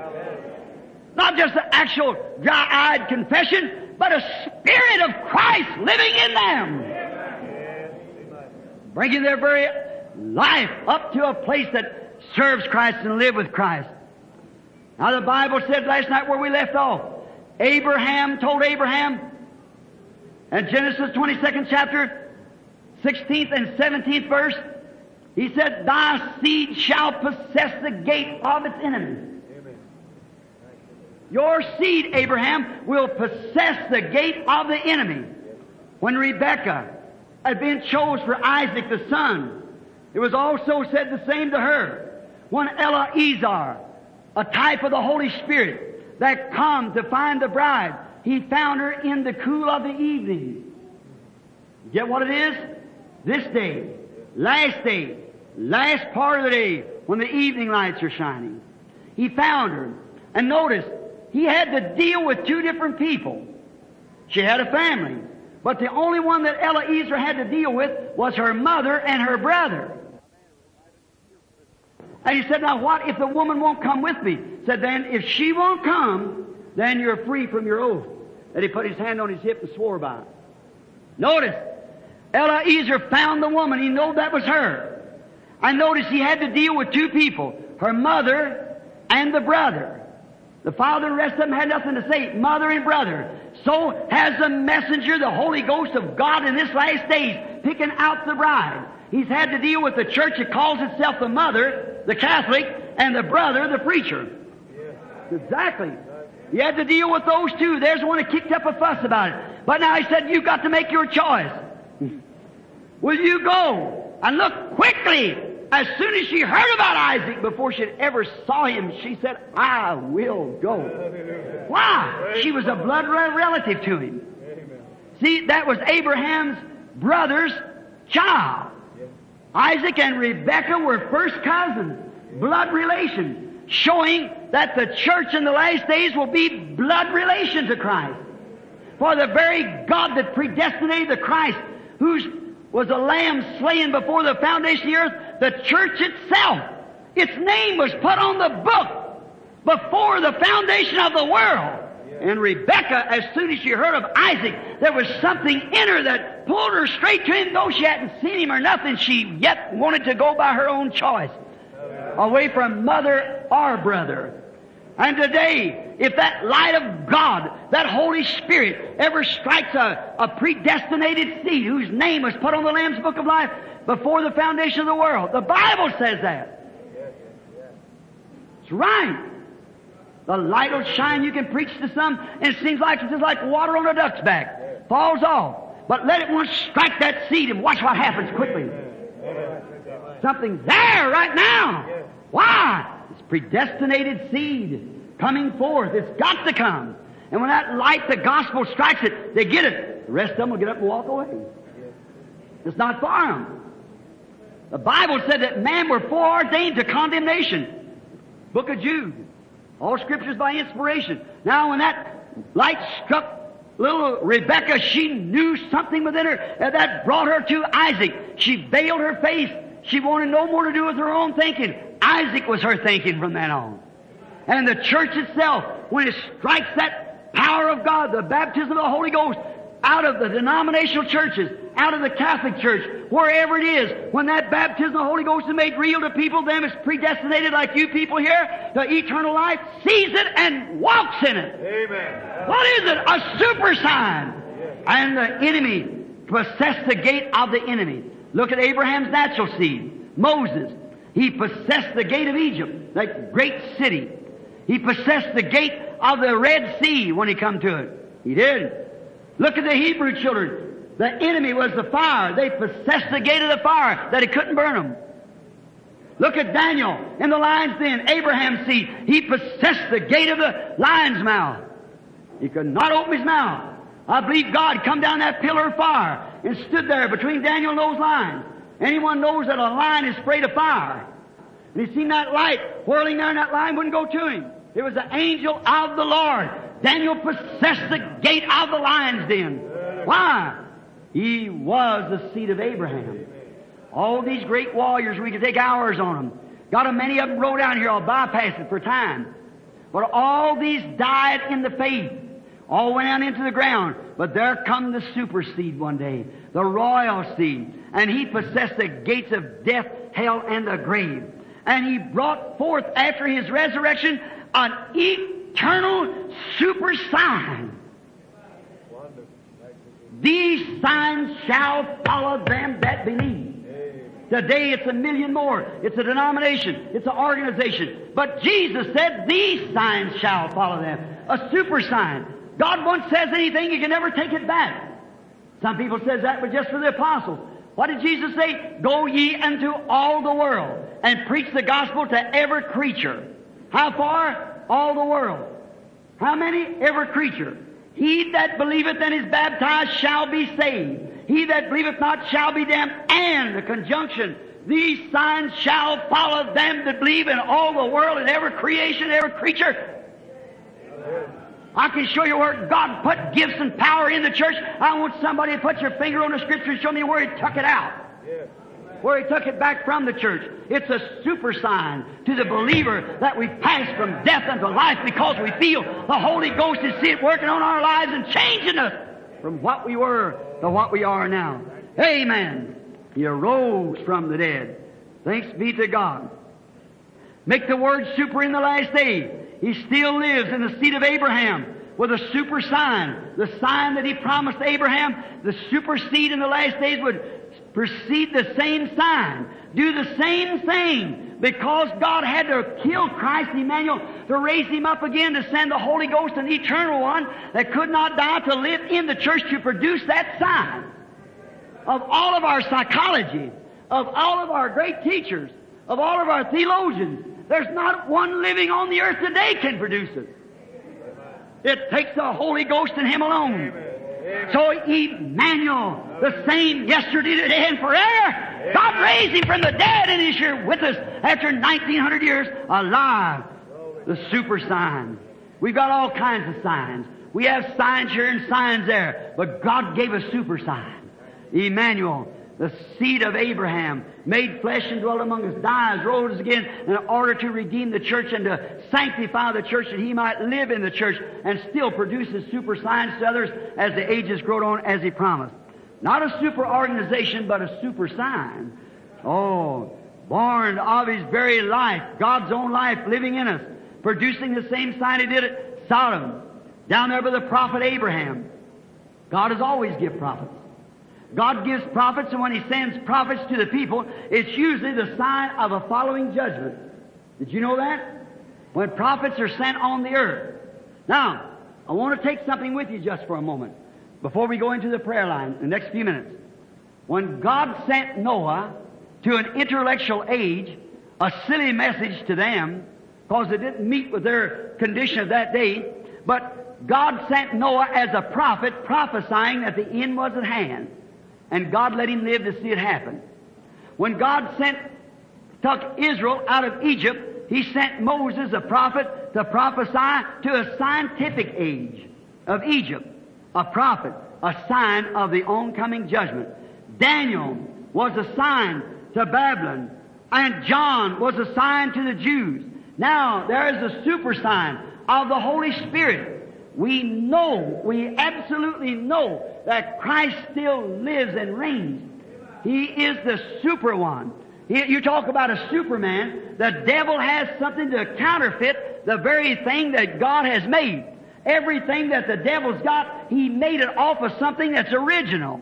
Not just an actual dry-eyed confession, but a Spirit of Christ living in them. Bringing their very life up to a place that serves Christ and live with Christ. Now the Bible said last night where we left off, Abraham told Abraham in Genesis 22nd chapter, 16th and 17th verse, he said, thy seed shall possess the gate of its enemies. Amen. Your seed, Abraham, will possess the gate of the enemy. When Rebekah had been chose for Isaac the son, it was also said the same to her. When Eleazar, a type of the Holy Spirit, that come to find the bride, he found her in the cool of the evening. Get what it is? This day, last part of the day, when the evening lights are shining. He found her. And notice, he had to deal with two different people. She had a family. But the only one that Eliezer had to deal with was her mother and her brother. And he said, now what if the woman won't come with me? He said, then if she won't come, then you're free from your oath. And he put his hand on his hip and swore by it. Notice, Eliezer found the woman. He knew that was her. And notice he had to deal with two people, her mother and the brother. The father and the rest of them had nothing to say, mother and brother. So has the messenger, the Holy Ghost of God in this last days, picking out the bride. He's had to deal with the church that calls itself the mother, the Catholic, and the brother, the preacher. Exactly. He had to deal with those two. There's one that kicked up a fuss about it. But now he said, you've got to make your choice. Will you go? And look quickly. As soon as she heard about Isaac, before she ever saw him, she said, I will go. Why? She was a blood relative to him. See, that was Abraham's brother's child. Isaac and Rebekah were first cousins, blood relation, showing that the church in the last days will be blood relation to Christ. For the very God that predestinated the Christ, who was a lamb slain before the foundation of the earth, the church itself, its name was put on the book before the foundation of the world. And Rebekah, as soon as she heard of Isaac, there was something in her that pulled her straight to him. Though she hadn't seen him or nothing, she yet wanted to go by her own choice, away from mother or brother. And today, if that light of God, that Holy Spirit, ever strikes a predestinated seed whose name was put on the Lamb's Book of Life before the foundation of the world, the Bible says that. It's right. The light will shine. You can preach to some, and it seems like it's just like water on a duck's back. Falls off. But let it once strike that seed and watch what happens quickly. Something's there right now. Why? It's predestinated seed coming forth. It's got to come. And when that light, the gospel, strikes it, they get it. The rest of them will get up and walk away. It's not for them. The Bible said that man were foreordained to condemnation. Book of Jude. All Scriptures by inspiration. Now when that light struck little Rebekah, she knew something within her that brought her to Isaac. She veiled her face. She wanted no more to do with her own thinking. Isaac was her thinking from then on. And the church itself, when it strikes that power of God, the baptism of the Holy Ghost, out of the denominational churches, out of the Catholic Church, wherever it is, when that baptism of the Holy Ghost is made real to people, them is predestinated like you people here, to eternal life, sees it and walks in it. Amen. What is it? A super sign. And the enemy possessed the gate of the enemy. Look at Abraham's natural seed, Moses. He possessed the gate of Egypt, that great city. He possessed the gate of the Red Sea when he come to it. He did. Look at the Hebrew children. The enemy was the fire. They possessed the gate of the fire that it couldn't burn them. Look at Daniel in the lion's den, Abraham's seed. He possessed the gate of the lion's mouth. He could not open his mouth. I believe God come down that pillar of fire and stood there between Daniel and those lions. Anyone knows that a lion is afraid of fire. And he seen that light whirling there, and that lion wouldn't go to him. It was the angel of the Lord. Daniel possessed the gate of the lion's den. Why? He was the seed of Abraham. All these great warriors, we could take hours on them. Got a many of them wrote down here. I'll bypass it for time. But all these died in the faith. All went out into the ground. But there come the super seed one day, the royal seed. And he possessed the gates of death, hell, and the grave. And he brought forth after his resurrection an eternal super sign. These signs shall follow them that believe. Today it's 1 million more. It's a denomination. It's an organization. But Jesus said these signs shall follow them. A super sign. God once says anything, you can never take it back. Some people says that was just for the apostles. What did Jesus say? Go ye into all the world and preach the gospel to every creature. How far? All the world. How many? Every creature. He that believeth and is baptized shall be saved. He that believeth not shall be damned. And the conjunction, these signs shall follow them that believe in all the world and every creation, every creature. I can show you where God put gifts and power in the church. I want somebody to put your finger on the Scripture and show me where He took it out. Where He took it back from the church. It's a super sign to the believer that we pass from death unto life because we feel the Holy Ghost is working on our lives and changing us from what we were to what we are now. Amen. He arose from the dead. Thanks be to God. Make the word super in the last day. He still lives in the seed of Abraham with a super sign. The sign that He promised Abraham, the super seed in the last days would precede the same sign. Do the same thing. Because God had to kill Christ Emmanuel to raise Him up again, to send the Holy Ghost, an eternal one that could not die, to live in the church to produce that sign. Of all of our psychology, of all of our great teachers, of all of our theologians, there's not one living on the earth today can produce it. It takes the Holy Ghost and Him alone. So Emmanuel, the same yesterday, today, and forever, God raised Him from the dead, and He's here with us after 1900 years, alive. The super sign. We've got all kinds of signs. We have signs here and signs there, but God gave a super sign. Emmanuel, the seed of Abraham, made flesh and dwelt among us, dies, rose again in order to redeem the church and to sanctify the church that He might live in the church and still produces super signs to others as the ages grow on as He promised. Not a super organization, but a super sign. Oh, born of His very life, God's own life living in us, producing the same sign He did at Sodom, down there by the prophet Abraham. God has always given prophets. God gives prophets, and when He sends prophets to the people, it's usually the sign of a following judgment. Did you know that? When prophets are sent on the earth. Now, I want to take something with you just for a moment before we go into the prayer line in the next few minutes. When God sent Noah to an intellectual age, a silly message to them, because it didn't meet with their condition of that day, but God sent Noah as a prophet, prophesying that the end was at hand. And God let him live to see it happen. When God took Israel out of Egypt, He sent Moses, a prophet, to prophesy to a scientific age of Egypt. A prophet, a sign of the oncoming judgment. Daniel was a sign to Babylon. And John was a sign to the Jews. Now, there is a super sign of the Holy Spirit. We absolutely know that Christ still lives and reigns. He is the super one. You talk about a superman, the devil has something to counterfeit the very thing that God has made. Everything that the devil's got, he made it off of something that's original.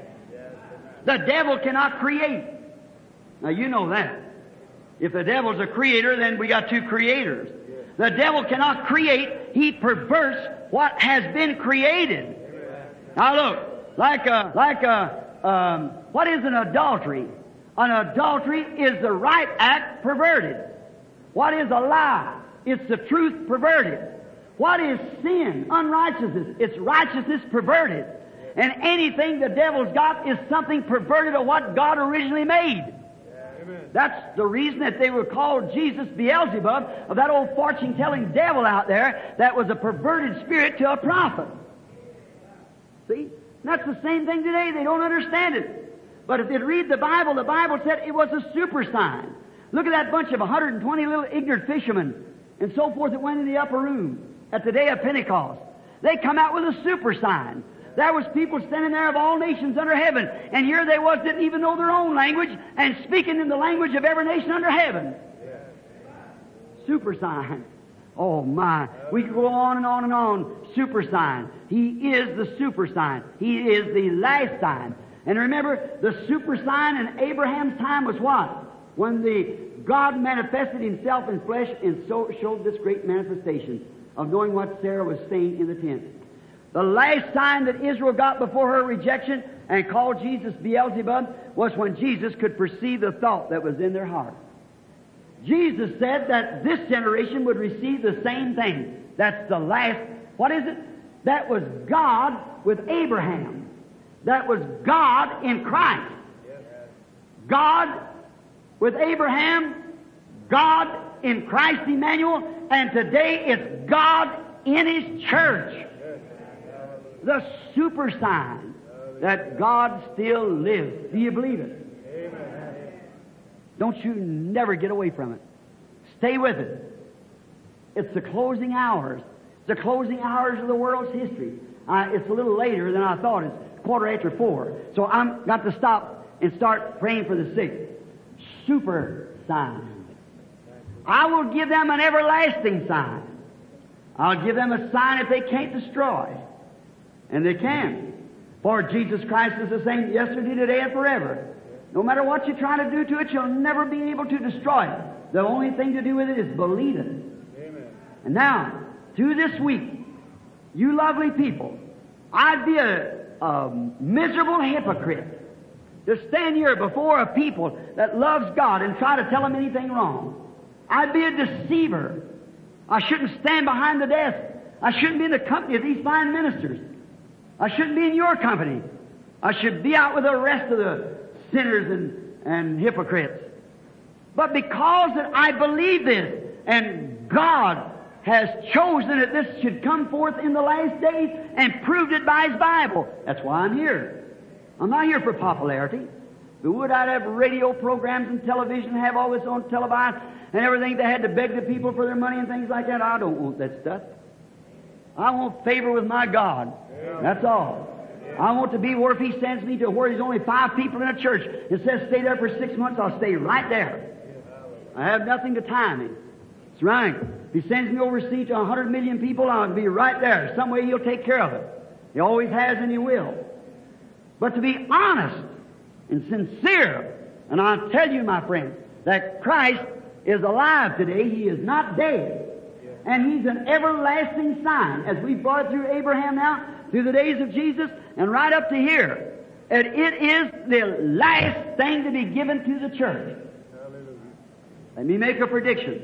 The devil cannot create. Now you know that. If the devil's a creator, then we got two creators. The devil cannot create. He perverts what has been created. Now look, what is an adultery? An adultery is the right act perverted. What is a lie? It's the truth perverted. What is sin? Unrighteousness. It's righteousness perverted. And anything the devil's got is something perverted of what God originally made. That's the reason that they were called Jesus Beelzebub, of that old fortune-telling devil out there that was a perverted spirit to a prophet. See? And that's the same thing today. They don't understand it. But if they'd read the Bible said it was a super sign. Look at that bunch of 120 little ignorant fishermen and so forth that went in the upper room at the day of Pentecost. They come out with a super sign. There was people standing there of all nations under heaven, and here they was, didn't even know their own language, and speaking in the language of every nation under heaven. Super sign. Oh my. We could go on and on and on. Super sign. He is the super sign. He is the last sign. And remember, the super sign in Abraham's time was what? When God manifested Himself in flesh and so showed this great manifestation of knowing what Sarah was saying in the tent. The last sign that Israel got before her rejection and called Jesus Beelzebub was when Jesus could perceive the thought that was in their heart. Jesus said that this generation would receive the same thing. That's the last. What is it? That was God with Abraham. That was God in Christ. God with Abraham, God in Christ Emmanuel, and today it's God in His church. The super sign that God still lives. Do you believe it? Amen. Don't you never get away from it. Stay with it. It's the closing hours. The closing hours of the world's history. It's a little later than I thought. It's 4:15. So I'm got to stop and start praying for the sick. Super sign. I will give them an everlasting sign. I'll give them a sign if they can't destroy. And they can. For Jesus Christ is the same yesterday, today, and forever. No matter what you try to do to it, you'll never be able to destroy it. The only thing to do with it is believe it. Amen. And now, through this week, you lovely people, I'd be a miserable hypocrite to stand here before a people that loves God and try to tell them anything wrong. I'd be a deceiver. I shouldn't stand behind the desk. I shouldn't be in the company of these fine ministers. I shouldn't be in your company. I should be out with the rest of the sinners and hypocrites. But because that I believe this, and God has chosen that this should come forth in the last days and proved it by His Bible, that's why I'm here. I'm not here for popularity. If it would, I'd have radio programs and television, have all this on televised and everything. They had to beg the people for their money and things like that. I don't want that stuff. I want favor with my God. That's all. I want to be where if He sends me to where there's only 5 people in a church and says stay there for 6 months, I'll stay right there. I have nothing to tie me. That's right. If He sends me overseas to 100 million people, I'll be right there. Some way He'll take care of it. He always has and He will. But to be honest and sincere, and I'll tell you, my friend, that Christ is alive today. He is not dead. And He's an everlasting sign, as we've brought it through Abraham now, through the days of Jesus, and right up to here. And it is the last thing to be given to the church. Hallelujah. Let me make a prediction.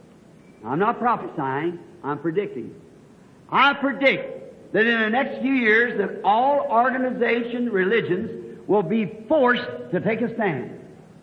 I'm not prophesying, I'm predicting. I predict that in the next few years that all organization religions will be forced to take a stand.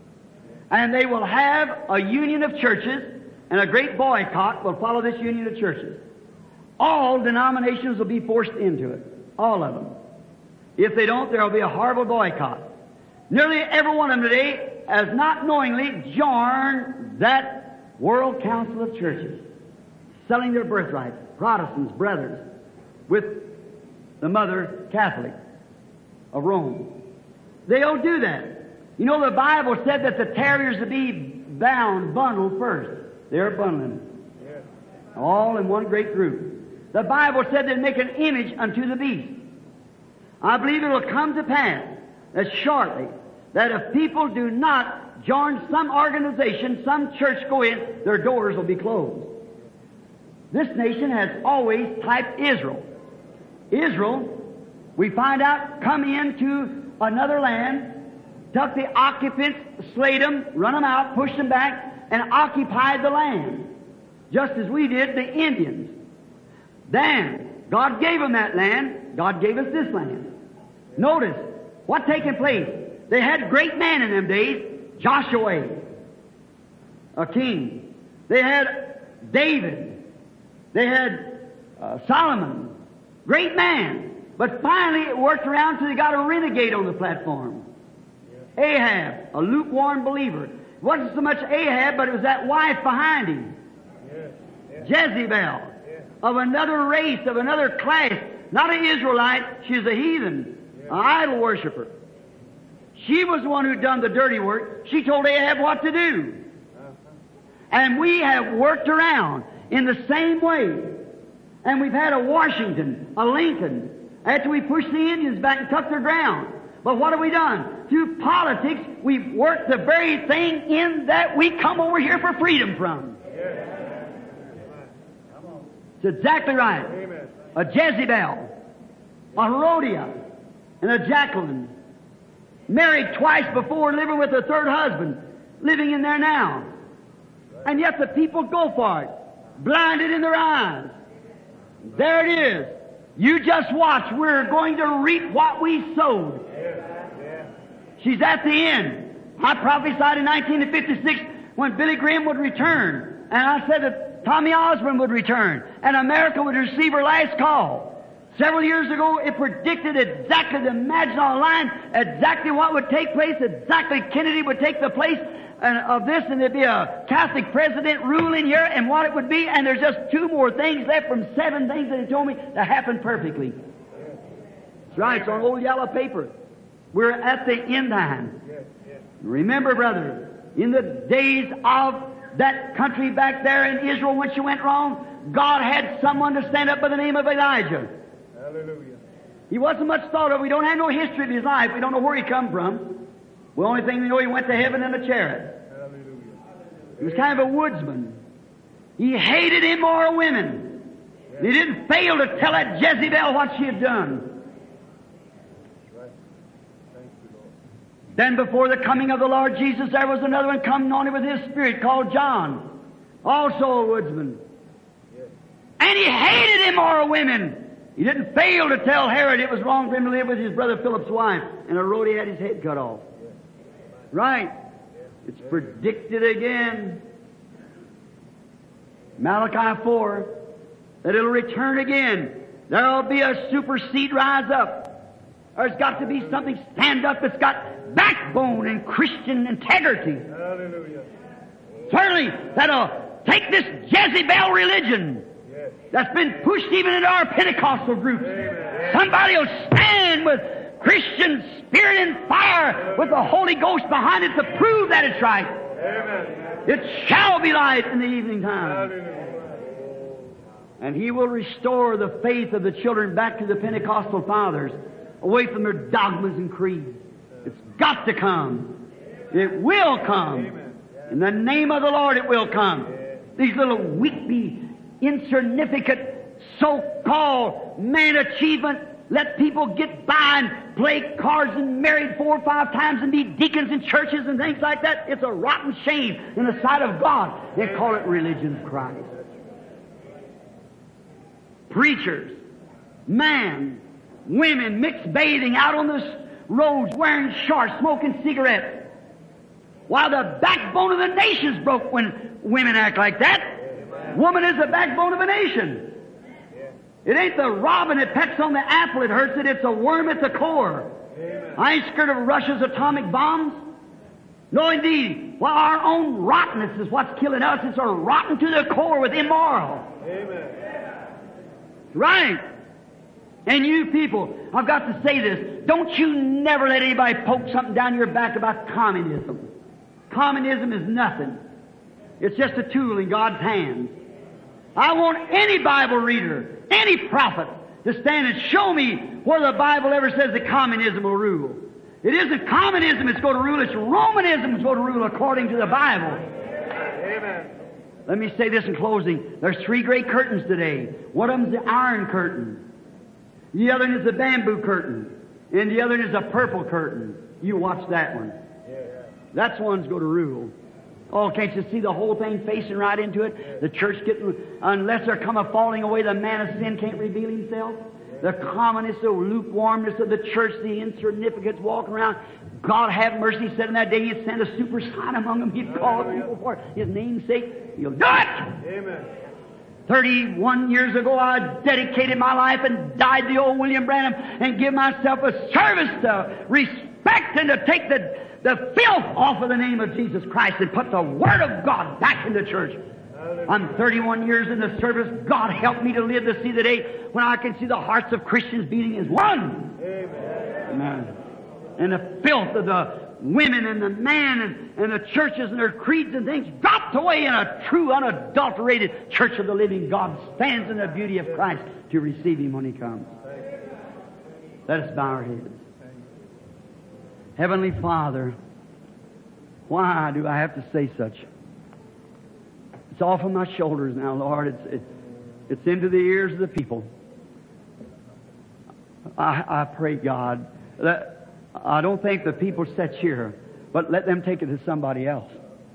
And they will have a union of churches, and a great boycott will follow this union of churches. All denominations will be forced into it. All of them. If they don't, there will be a horrible boycott. Nearly every one of them today has not knowingly joined that World Council of Churches, selling their birthrights, Protestants, brothers, with the Mother Catholic of Rome. They'll do that. You know, the Bible said that the terriers would be bundled first. They're bundling them. All in one great group. The Bible said they'd make an image unto the beast. I believe it will come to pass that shortly, that if people do not join some organization, some church go in, their doors will be closed. This nation has always typed Israel. Israel, we find out, come into another land, took the occupants, slayed them, run them out, pushed them back, and occupied the land, just as we did the Indians. Then, God gave them that land. God gave us this land. Notice, what taken place? They had great men in them days. Joshua, a king. They had David. They had Solomon. Great man. But finally it worked around till they got a renegade on the platform. Ahab, a lukewarm believer. It wasn't so much Ahab, but it was that wife behind him. Jezebel, of another race, of another class. Not an Israelite, she's a heathen, an idol worshiper. She was the one who done the dirty work. She told Ahab what to do. And we have worked around in the same way. And we've had a Washington, a Lincoln, after we pushed the Indians back and took their ground. But what have we done? Through politics, we've worked the very thing in that we come over here for freedom from. It's exactly right. Amen. A Jezebel, a Herodias, and a Jacqueline. Married twice before, living with her third husband, living in there now. And yet the people go for it, blinded in their eyes. There it is. You just watch. We're going to reap what we sowed. She's at the end. I prophesied in 1956 when Billy Graham would return. And I said that Tommy Osborne would return, and America would receive her last call. Several years ago, it predicted exactly the imaginal line, exactly what would take place, exactly Kennedy would take the place of this, and there'd be a Catholic president ruling here, and what it would be, and there's just 2 more things left from 7 things that he told me to happen perfectly. That's right, it's on old yellow paper. We're at the end time. Remember, brother, in the days of that country back there in Israel when she went wrong, God had someone to stand up by the name of Elijah. Hallelujah. He wasn't much thought of. We don't have no history of his life. We don't know where he come from. The only thing we know, he went to heaven in a chariot. Hallelujah. He was kind of a woodsman. He hated immoral women. He didn't fail to tell that Jezebel what she had done. Right. Thank you, Lord. Then before the coming of the Lord Jesus, there was another one coming on with his spirit called John, also a woodsman. Yes. And he hated immoral women. He didn't fail to tell Herod it was wrong for him to live with his brother Philip's wife, and a road he had his head cut off. Right. It's predicted again. Malachi 4, that it'll return again. There'll be a supersede rise up. There's got to be something stand up that's got backbone and Christian integrity. Hallelujah. Certainly, that'll take this Jezebel religion Yes. that's been pushed even into our Pentecostal groups. Amen. Somebody will stand with Christian spirit and fire with the Holy Ghost behind it to prove that it's right. Amen. It shall be light in the evening time. Hallelujah. And He will restore the faith of the children back to the Pentecostal fathers, away from their dogmas and creeds. It's got to come. It will come. In the name of the Lord it will come. These little weakly, insignificant, so-called man achievement, let people get by and play cards and married 4 or 5 times and be deacons in churches and things like that. It's a rotten shame in the sight of God. They call it religion of Christ. Preachers, men, women mixed bathing out on the roads, wearing shorts, smoking cigarettes. While the backbone of the nation's broke when women act like that. Woman is the backbone of a nation. It ain't the robin that pecks on the apple that hurts it. It's a worm at the core. I ain't scared of Russia's atomic bombs. No, indeed. Well, our own rottenness is what's killing us. It's a rotten to the core with immoral. Amen. Right. And you people, I've got to say this. Don't you never let anybody poke something down your back about communism. Communism is nothing. It's just a tool in God's hands. I want any Bible reader, any prophet, to stand and show me where the Bible ever says that communism will rule. It isn't communism that's going to rule, it's Romanism that's going to rule according to the Bible. Amen. Let me say this in closing. There's 3 great curtains today. One of them's the iron curtain. The other one is the bamboo curtain. And the other one is a purple curtain. You watch that one. That's the one's going to rule. Oh, can't you see the whole thing facing right into it? The church getting, unless there come a falling away, the man of sin can't reveal himself. The commonness, the lukewarmness of the church, the insignificance walking around. God have mercy, said in that day He'd send a super sign among them. He'd call people for His name's sake. He'll do it! Amen. 31 years ago, I dedicated my life and died to old William Branham and give myself a service to respect and to take the filth off of the name of Jesus Christ and put the Word of God back in the church. I'm 31 years in the service. God help me to live to see the day when I can see the hearts of Christians beating as one. Amen. And the filth of the women and the men and the churches and their creeds and things dropped away in a true, unadulterated church of the living God stands in the beauty of Christ to receive Him when He comes. Let us bow our heads. Heavenly Father, why do I have to say such? It's off of my shoulders now, Lord. It's into the ears of the people. I pray, God, that I don't think the people sit here, but let them take it to somebody else.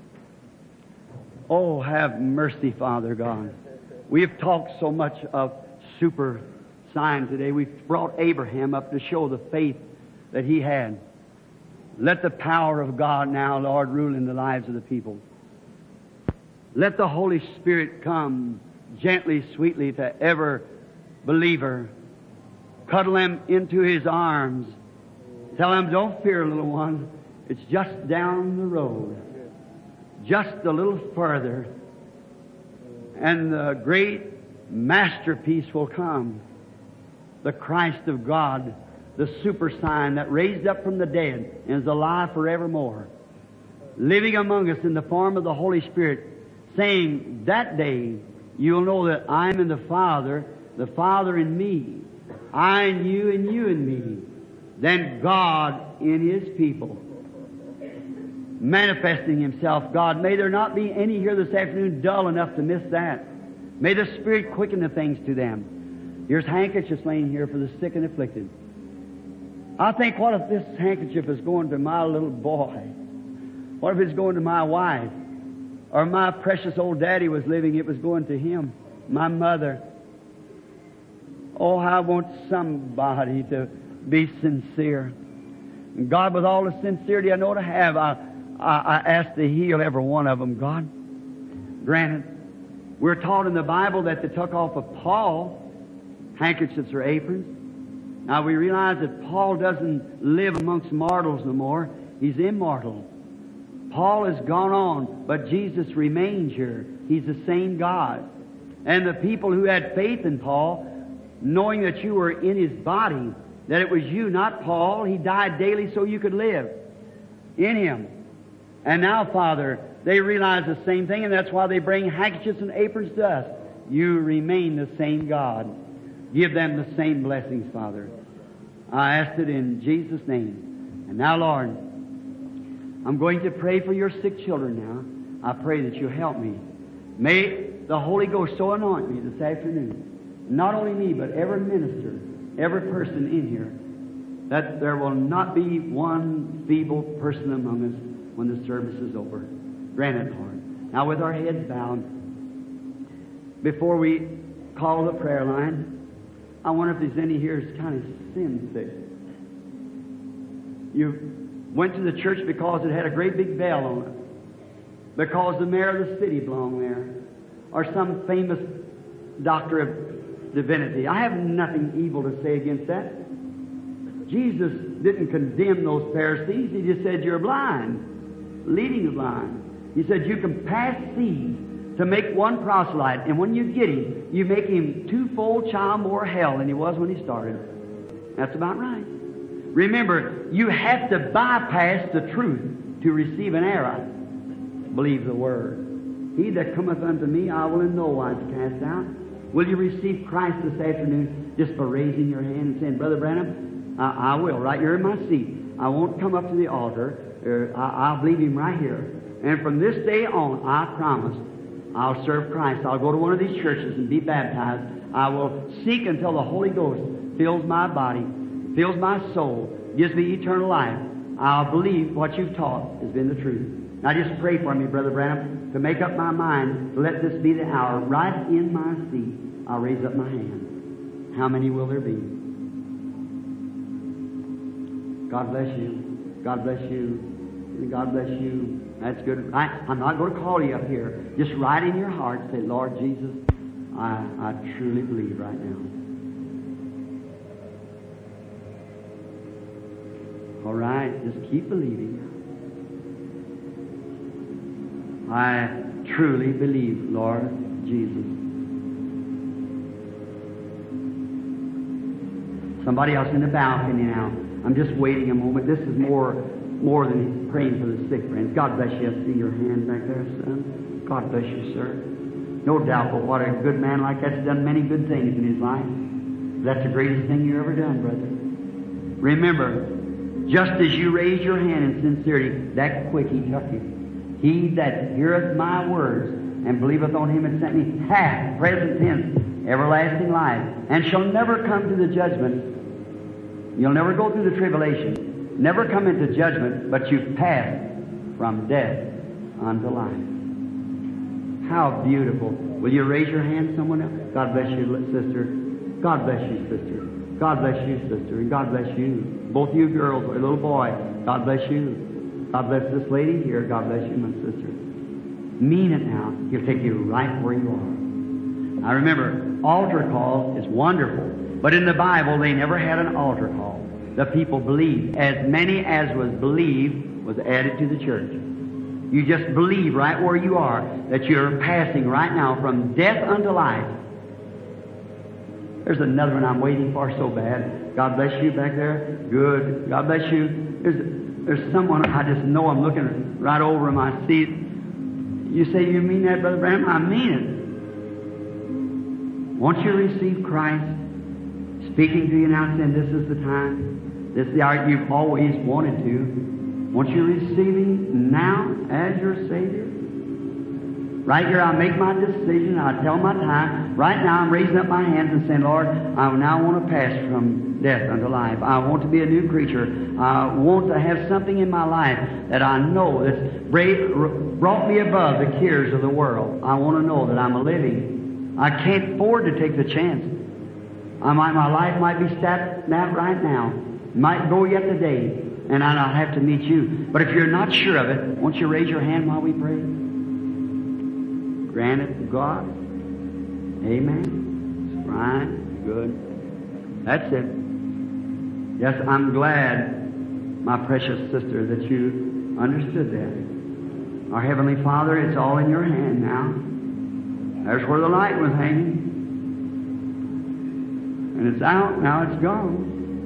Oh, have mercy, Father God. We have talked so much of super sign today. We've brought Abraham up to show the faith that he had. Let the power of God now, Lord, rule in the lives of the people. Let the Holy Spirit come gently, sweetly to every believer. Cuddle them into His arms. Tell them, don't fear, little one. It's just down the road. Just a little further. And the great masterpiece will come. The Christ of God, the super sign that raised up from the dead and is alive forevermore. Living among us in the form of the Holy Spirit, saying, that day you'll know that I'm in the Father in me, I in you and you in me. Then God in His people, manifesting Himself. God, may there not be any here this afternoon dull enough to miss that. May the Spirit quicken the things to them. Here's handkerchiefs laying here for the sick and afflicted. I think, what if this handkerchief is going to my little boy? What if it's going to my wife? Or my precious old daddy was living, it was going to him. My mother. Oh, I want somebody to be sincere. And God, with all the sincerity I know to have, I ask to heal every one of them, God. Granted, we're taught in the Bible that they took off of Paul handkerchiefs or aprons. Now we realize that Paul doesn't live amongst mortals no more. He's immortal. Paul has gone on, but Jesus remains here. He's the same God. And the people who had faith in Paul, knowing that you were in his body, that it was you, not Paul, he died daily so you could live in him. And now, Father, they realize the same thing, and that's why they bring handkerchiefs and aprons to us. You remain the same God. Give them the same blessings, Father. I asked it in Jesus' name. And now, Lord, I'm going to pray for your sick children now. I pray that you help me. May the Holy Ghost so anoint me this afternoon. Not only me, but every minister, every person in here, that there will not be one feeble person among us when the service is over. Grant it, Lord. Now, with our heads bowed, before we call the prayer line, I wonder if there's any here who's kind of sin sick. You went to the church because it had a great big bell on it, because the mayor of the city belonged there, or some famous doctor of divinity. I have nothing evil to say against that. Jesus didn't condemn those Pharisees. He just said, you're blind, leading the blind. He said, you can pass seas to make one proselyte, and when you get him, you make him twofold child more hell than he was when he started. That's about right. Remember, you have to bypass the truth to receive an error. Believe the Word. He that cometh unto me, I will in no wise cast out. Will you receive Christ this afternoon just by raising your hand and saying, Brother Branham, I will, right here in my seat. I won't come up to the altar. I'll believe Him right here. And from this day on, I promise, I'll serve Christ. I'll go to one of these churches and be baptized. I will seek until the Holy Ghost fills my body, fills my soul, gives me eternal life. I'll believe what you've taught has been the truth. Now just pray for me, Brother Branham, to make up my mind to let this be the hour. Right in my seat, I'll raise up my hand. How many will there be? God bless you. God bless you. God bless you. That's good. I'm not going to call you up here. Just right in your heart, say, Lord Jesus, I truly believe right now. All right, just keep believing. I truly believe, Lord Jesus. Somebody else in the balcony now. I'm just waiting a moment. This is more than praying for the sick, friends. God bless you. I see your hand back there, son. God bless you, sir. No doubt, but what a good man like that's done many good things in his life. That's the greatest thing you ever done, brother. Remember, just as you raised your hand in sincerity, that quick He took you. He that heareth my words and believeth on Him that sent me hath, present tense, everlasting life, and shall never come to the judgment. You'll never go through the tribulation, never come into judgment, but you've passed from death unto life. How beautiful. Will you raise your hand, someone else? God bless you, sister. God bless you, sister. God bless you, sister. And God bless you. Both you girls, or little boy, God bless you. God bless this lady here. God bless you, my sister. Mean it now. He'll take you right where you are. I remember, altar call is wonderful, but in the Bible they never had an altar call. The people believed. As many as was believed was added to the church. You just believe right where you are that you're passing right now from death unto life. There's another one I'm waiting for so bad. God bless you back there. Good. God bless you. There's someone I just know. I'm looking right over my seat. You say, you mean that, Brother Branham? I mean it. Won't you receive Christ speaking to you now, saying this is the time? This is the hour you've always wanted to. Won't you receive Him now as your Savior? Right here, I make my decision. I tell my time. Right now, I'm raising up my hands and saying, Lord, I now want to pass from death unto life. I want to be a new creature. I want to have something in my life that I know that's brought me above the cares of the world. I want to know that I'm a living. I can't afford to take the chance. My life might be stacked out right now. Might go yet today, and I'll have to meet you. But if you're not sure of it, won't you raise your hand while we pray? Grant it to God. Amen. Right. Good. That's it. Yes, I'm glad, my precious sister, that you understood that. Our Heavenly Father, it's all in your hand now. There's where the light was hanging. And it's out, now it's gone.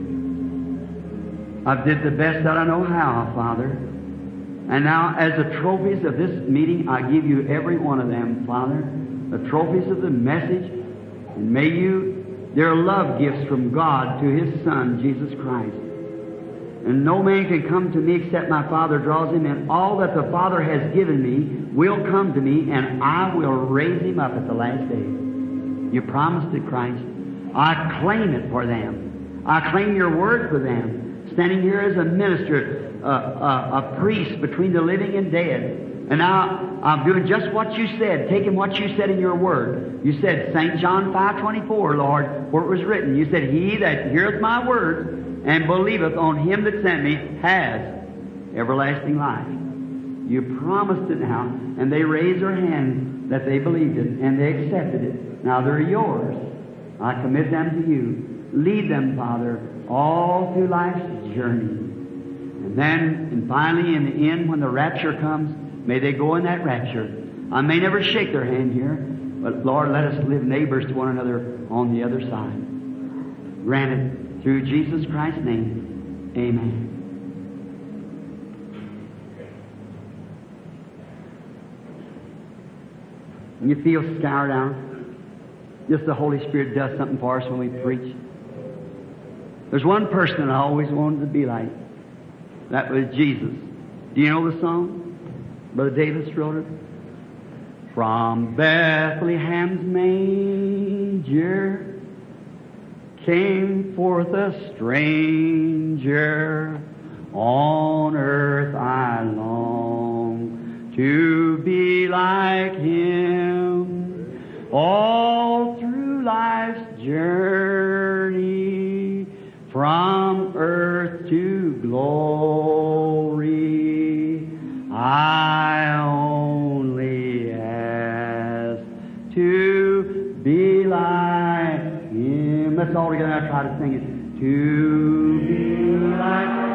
I did the best that I know how, Father. And now, as the trophies of this meeting, I give you every one of them, Father. The trophies of the message. And may you, they're love gifts from God to His Son, Jesus Christ. And no man can come to me except my Father draws him, and all that the Father has given me will come to me, and I will raise him up at the last day. You promised it, Christ. I claim it for them. I claim your word for them. Standing here as a minister, a priest between the living and dead. And now I'm doing just what you said, taking what you said in your word. You said, St. John 5:24, Lord, where it was written. You said, He that heareth my words and believeth on Him that sent me has everlasting life. You promised it now, and they raised their hand that they believed it, and they accepted it. Now they're yours. I commit them to you. Lead them, Father, all through life's journey. And then, and finally, in the end, when the rapture comes, may they go in that rapture. I may never shake their hand here, but Lord, let us live neighbors to one another on the other side. Granted, through Jesus Christ's name, amen. And you feel scoured out? Just the Holy Spirit does something for us when we preach. There's one person that I always wanted to be like. That was Jesus. Do you know the song? Brother Davis wrote it. From Bethlehem's manger came forth a stranger. On earth I long to be like Him. All through life's journey, from earth to glory, I only ask to be like Him. Let's all together now try to sing it. To be like Him.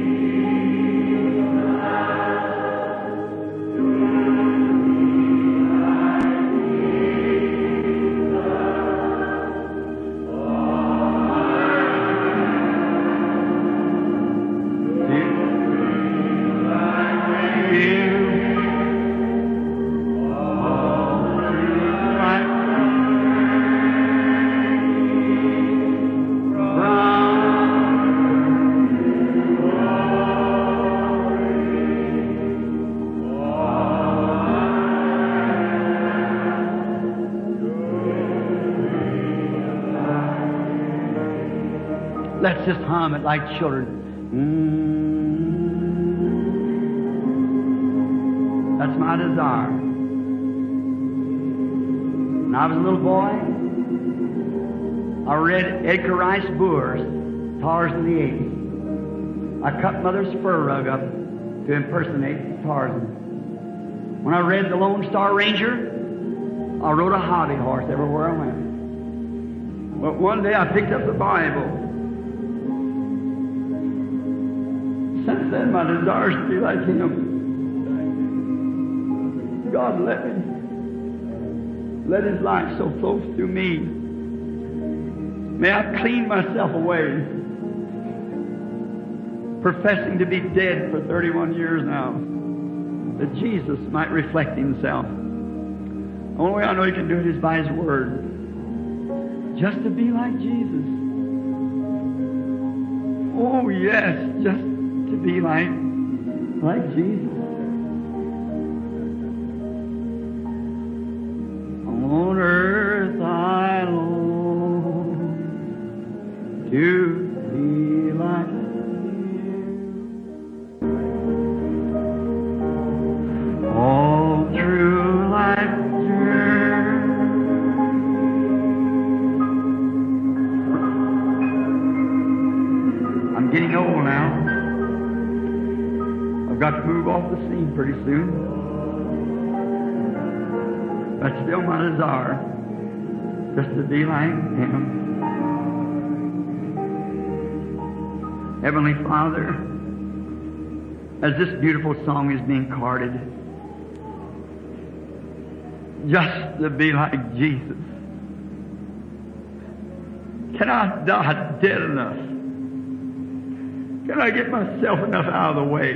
Let's just hum it like children. That's my desire. When I was a little boy, I read Edgar Rice Burroughs' Tarzan the Apes. I cut Mother's fur rug up to impersonate Tarzan. When I read the Lone Star Ranger, I rode a hobby horse everywhere I went. But one day I picked up the Bible. Since then, my desire is to be like Him. God, let His life so flow through me. May I clean myself away, professing to be dead for 31 years now, that Jesus might reflect Himself. The only way I know He can do it is by His Word. Just to be like Jesus. Oh yes, just to be like Jesus. On earth I long to be like You. All through life's journey, I'm getting old now. I've got to move off the scene pretty soon. That's still my desire, just to be like Him. Heavenly Father, as this beautiful song is being carded, just to be like Jesus, can I die dead enough? Can I get myself enough out of the way?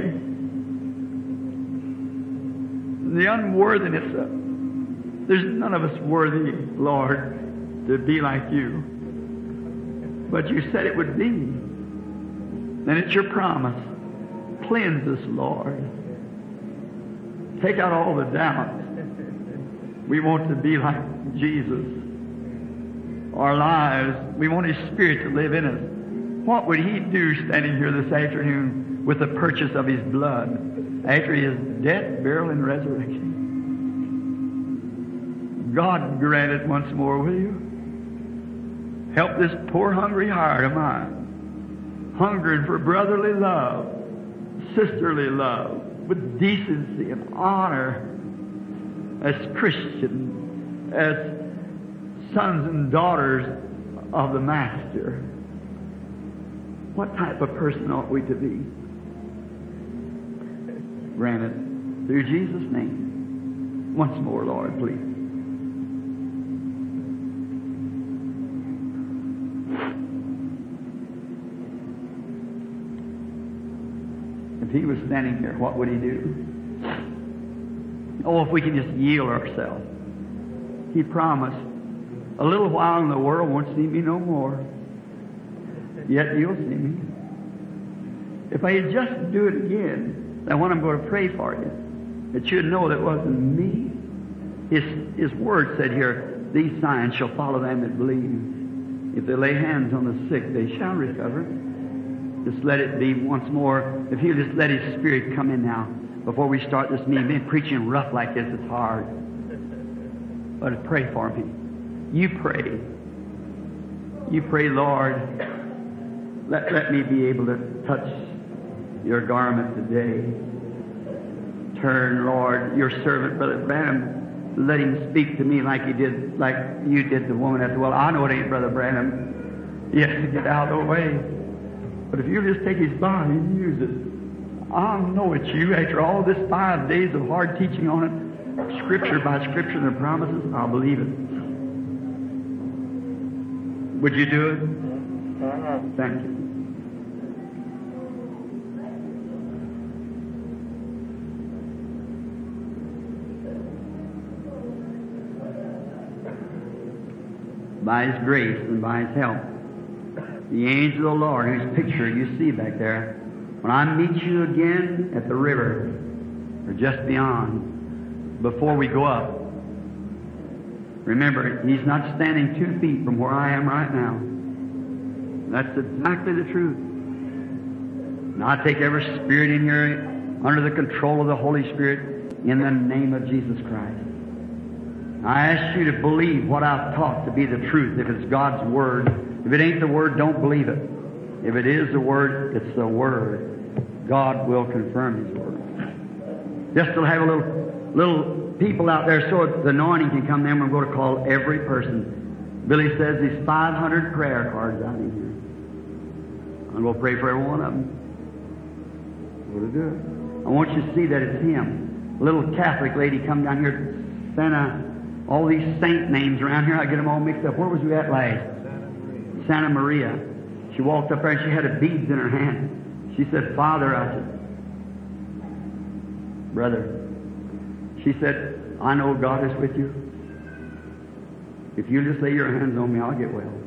The unworthiness of There's none of us worthy, Lord, to be like You. But You said it would be. And it's Your promise. Cleanse us, Lord. Take out all the doubt. We want to be like Jesus. Our lives, we want His Spirit to live in us. What would He do standing here this afternoon with the purchase of His blood after His death, burial, and resurrection? God, grant it once more, will You? Help this poor hungry heart of mine, hungering for brotherly love, sisterly love, with decency and honor, as Christians, as sons and daughters of the Master. What type of person ought we to be? Grant it through Jesus' name. Once more, Lord, please. If He was standing here, what would He do? Oh, if we can just yield ourselves. He promised, a little while in the world won't see me no more, yet you'll see me. If I had just do it again, then when I'm going to pray for you, that you'd know that it wasn't me. His word said here, these signs shall follow them that believe. If they lay hands on the sick, they shall recover. Just let it be once more. If He'll just let His Spirit come in now before we start this meeting. Being preaching rough like this is hard. But pray for me. You pray. You pray, Lord, let me be able to touch Your garment today. Turn, Lord, Your servant, Brother Branham, let him speak to me like You did the woman at the well. I know it ain't Brother Branham. He has to get out of the way. But if you'll just take his body and use it, I'll know it's You. After all this 5 days of hard teaching on it, Scripture by Scripture and the promises, I'll believe it. Would you do it? Thank you. By His grace and by His help, the angel of the Lord, whose picture you see back there, when I meet you again at the river, or just beyond, before we go up, remember, He's not standing 2 feet from where I am right now. That's exactly the truth. And I take every spirit in here under the control of the Holy Spirit in the name of Jesus Christ. I ask you to believe what I've taught to be the truth. If it's God's Word, if it ain't the Word, don't believe it. If it is the Word, it's the Word. God will confirm His Word. Just to have a little little people out there so the anointing can come in. We're going to call every person. Billy says there's 500 prayer cards out in here. I'm going to pray for every one of them. We'll do it. I want you to see that it's him. A little Catholic lady come down here, sent all these saint names around here. I get them all mixed up. Where was we at last? Santa Maria. She walked up there and she had a beads in her hand. She said, Father, I said, brother. She said, I know God is with you. If you just lay your hands on me, I'll get well.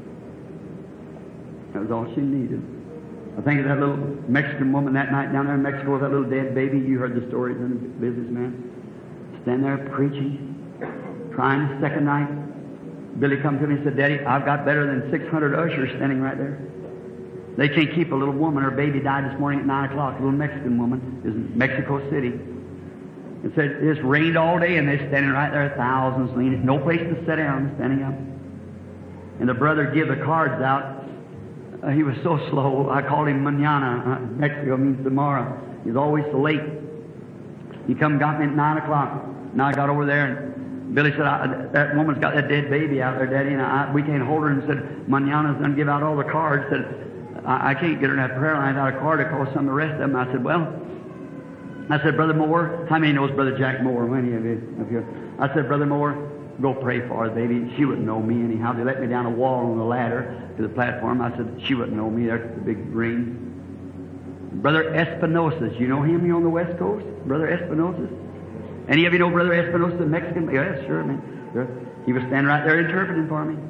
That was all she needed. I think of that little Mexican woman that night down there in Mexico with that little dead baby. You heard the stories in the businessman. Stand there preaching, crying the second night. Billy come to me and said, Daddy, I've got better than 600 ushers standing right there. They can't keep a little woman. Her baby died this morning at 9 o'clock. A little Mexican woman is in Mexico City. It said it just rained all day, and they're standing right there, thousands leaning, no place to sit down, standing up. And the brother give the cards out. He was so slow. I called him mañana. Mexico means tomorrow. He's always so late. He come got me at 9 o'clock. Now I got over there, and Billy said, that woman's got that dead baby out there, Daddy, and we can't hold her. And said, mañana's going to give out all the cards. Said, I can't get her in that prayer line without a card to call some of the rest of them. I said, well, Brother Moore, how many knows Brother Jack Moore? Any of you up here? I said, Brother Moore, go pray for her, baby. She wouldn't know me anyhow. They let me down a wall on the ladder to the platform. I said, she wouldn't know me. There's the big ring. Brother Espinosa, you know him? You on the West Coast? Brother Espinosa? Any of you know Brother Espinosa, the Mexican? Yes, sure, man. Sure. He was standing right there interpreting for me.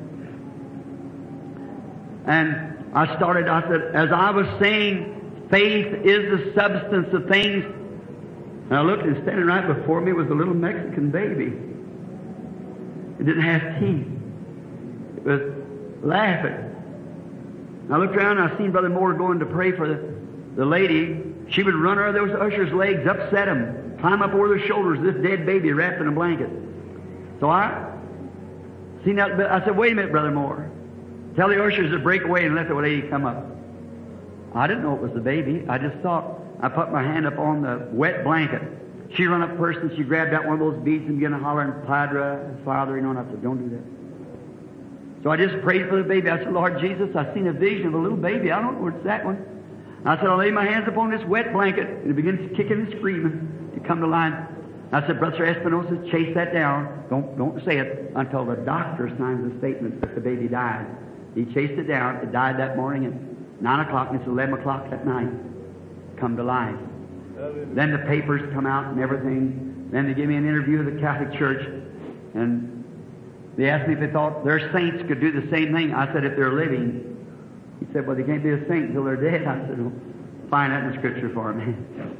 And I said, as I was saying, faith is the substance of things. And I looked, and standing right before me was a little Mexican baby. It didn't have teeth. It was laughing. I looked around, and I seen Brother Moore going to pray for the lady. She would run her those ushers' legs, upset them, climb up over their shoulders, this dead baby wrapped in a blanket. So I seen that. I said, wait a minute, Brother Moore. Tell the ushers to break away and let the lady come up. I didn't know it was the baby. I just thought. I put my hand up on the wet blanket. She run up first and she grabbed out one of those beads and began to holler, and Padre, Father, and I said, don't do that. So I just prayed for the baby. I said, Lord Jesus, I seen a vision of a little baby. I don't know what's that one. I said, I'll lay my hands upon this wet blanket. And it begins kicking and screaming to come to life. I said, Brother Espinosa, chase that down. Don't say it until the doctor signs the statement that the baby died. He chased it down. It died that morning at 9 o'clock, and it's 11 o'clock that night. Come to life. Then the papers come out and everything. Then they give me an interview with the Catholic Church, and they asked me if they thought their saints could do the same thing. I said, if they're living. He said, well, they can't be a saint until they're dead. I said, well, find that in the Scripture for me.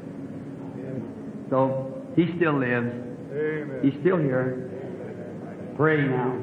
So he still lives. Amen. He's still here. Pray now.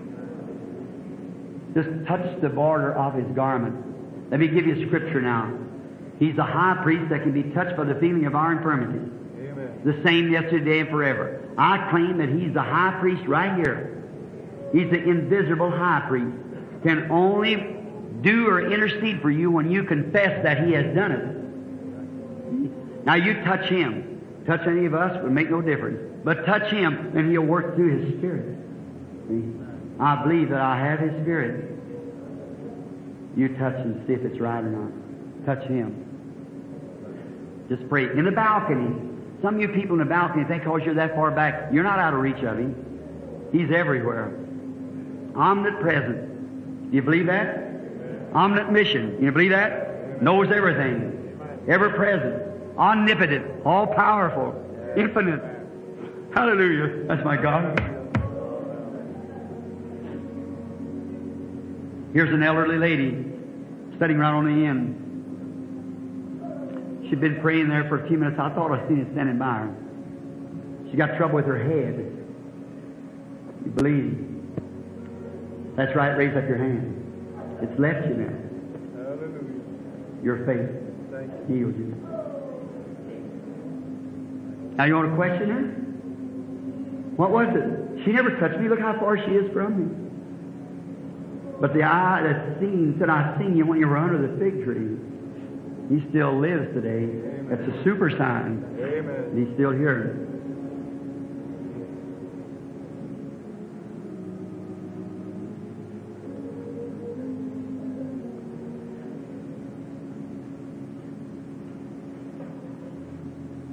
Just touch the border of his garment. Let me give you a Scripture now. He's a high priest that can be touched by the feeling of our infirmities. Amen. The same yesterday and forever. I claim that he's the high priest right here. He's the invisible high priest. Can only do or intercede for you when you confess that he has done it. Now you touch him. Touch any of us would make no difference. But touch him and he'll work through his Spirit. I believe that I have his Spirit. You touch and see if it's right or not. Touch him. Just pray. In the balcony, some of you people in the balcony think because you're that far back, you're not out of reach of him. He's everywhere. Omnipresent. Do you believe that? Omniscient. You believe that? Knows everything. Ever-present. Omnipotent. All-powerful. Infinite. Hallelujah. That's my God. Here's an elderly lady sitting right on the end. She'd been praying there for a few minutes. I thought I seen it standing by her. She got trouble with her head. You believe? That's right. Raise up your hand. It's left you now. Hallelujah. Your faith Thank you. healed you. Now you want to question her? What was it? She never touched me. Look how far she is from me. But the eye that's seen said, I seen you when you were under the fig tree. He still lives today. Amen. That's a super sign. Amen. And he's still here.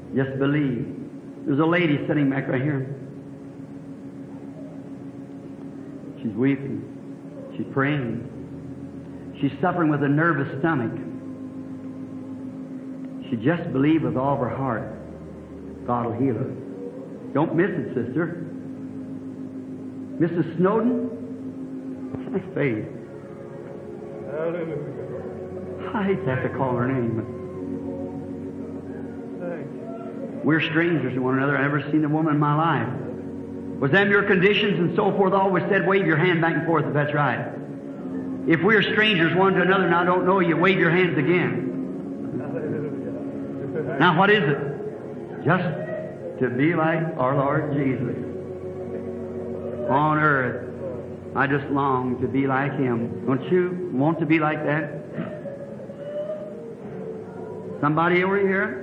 Just believe. There's a lady sitting back right here. She's weeping. She's praying. She's suffering with a nervous stomach. She just believes with all of her heart. God will heal her. Don't miss it, sister. Mrs. Snowden, have faith. Hallelujah. I hate to have to call her name. Thank you. We're strangers to one another. I've never seen a woman in my life. Was them your conditions and so forth? Always said, wave your hand back and forth if that's right. If we're strangers one to another and I don't know you, wave your hands again. Hallelujah. Now what is it? Just to be like our Lord Jesus. On earth, I just long to be like Him. Don't you want to be like that? Somebody over here?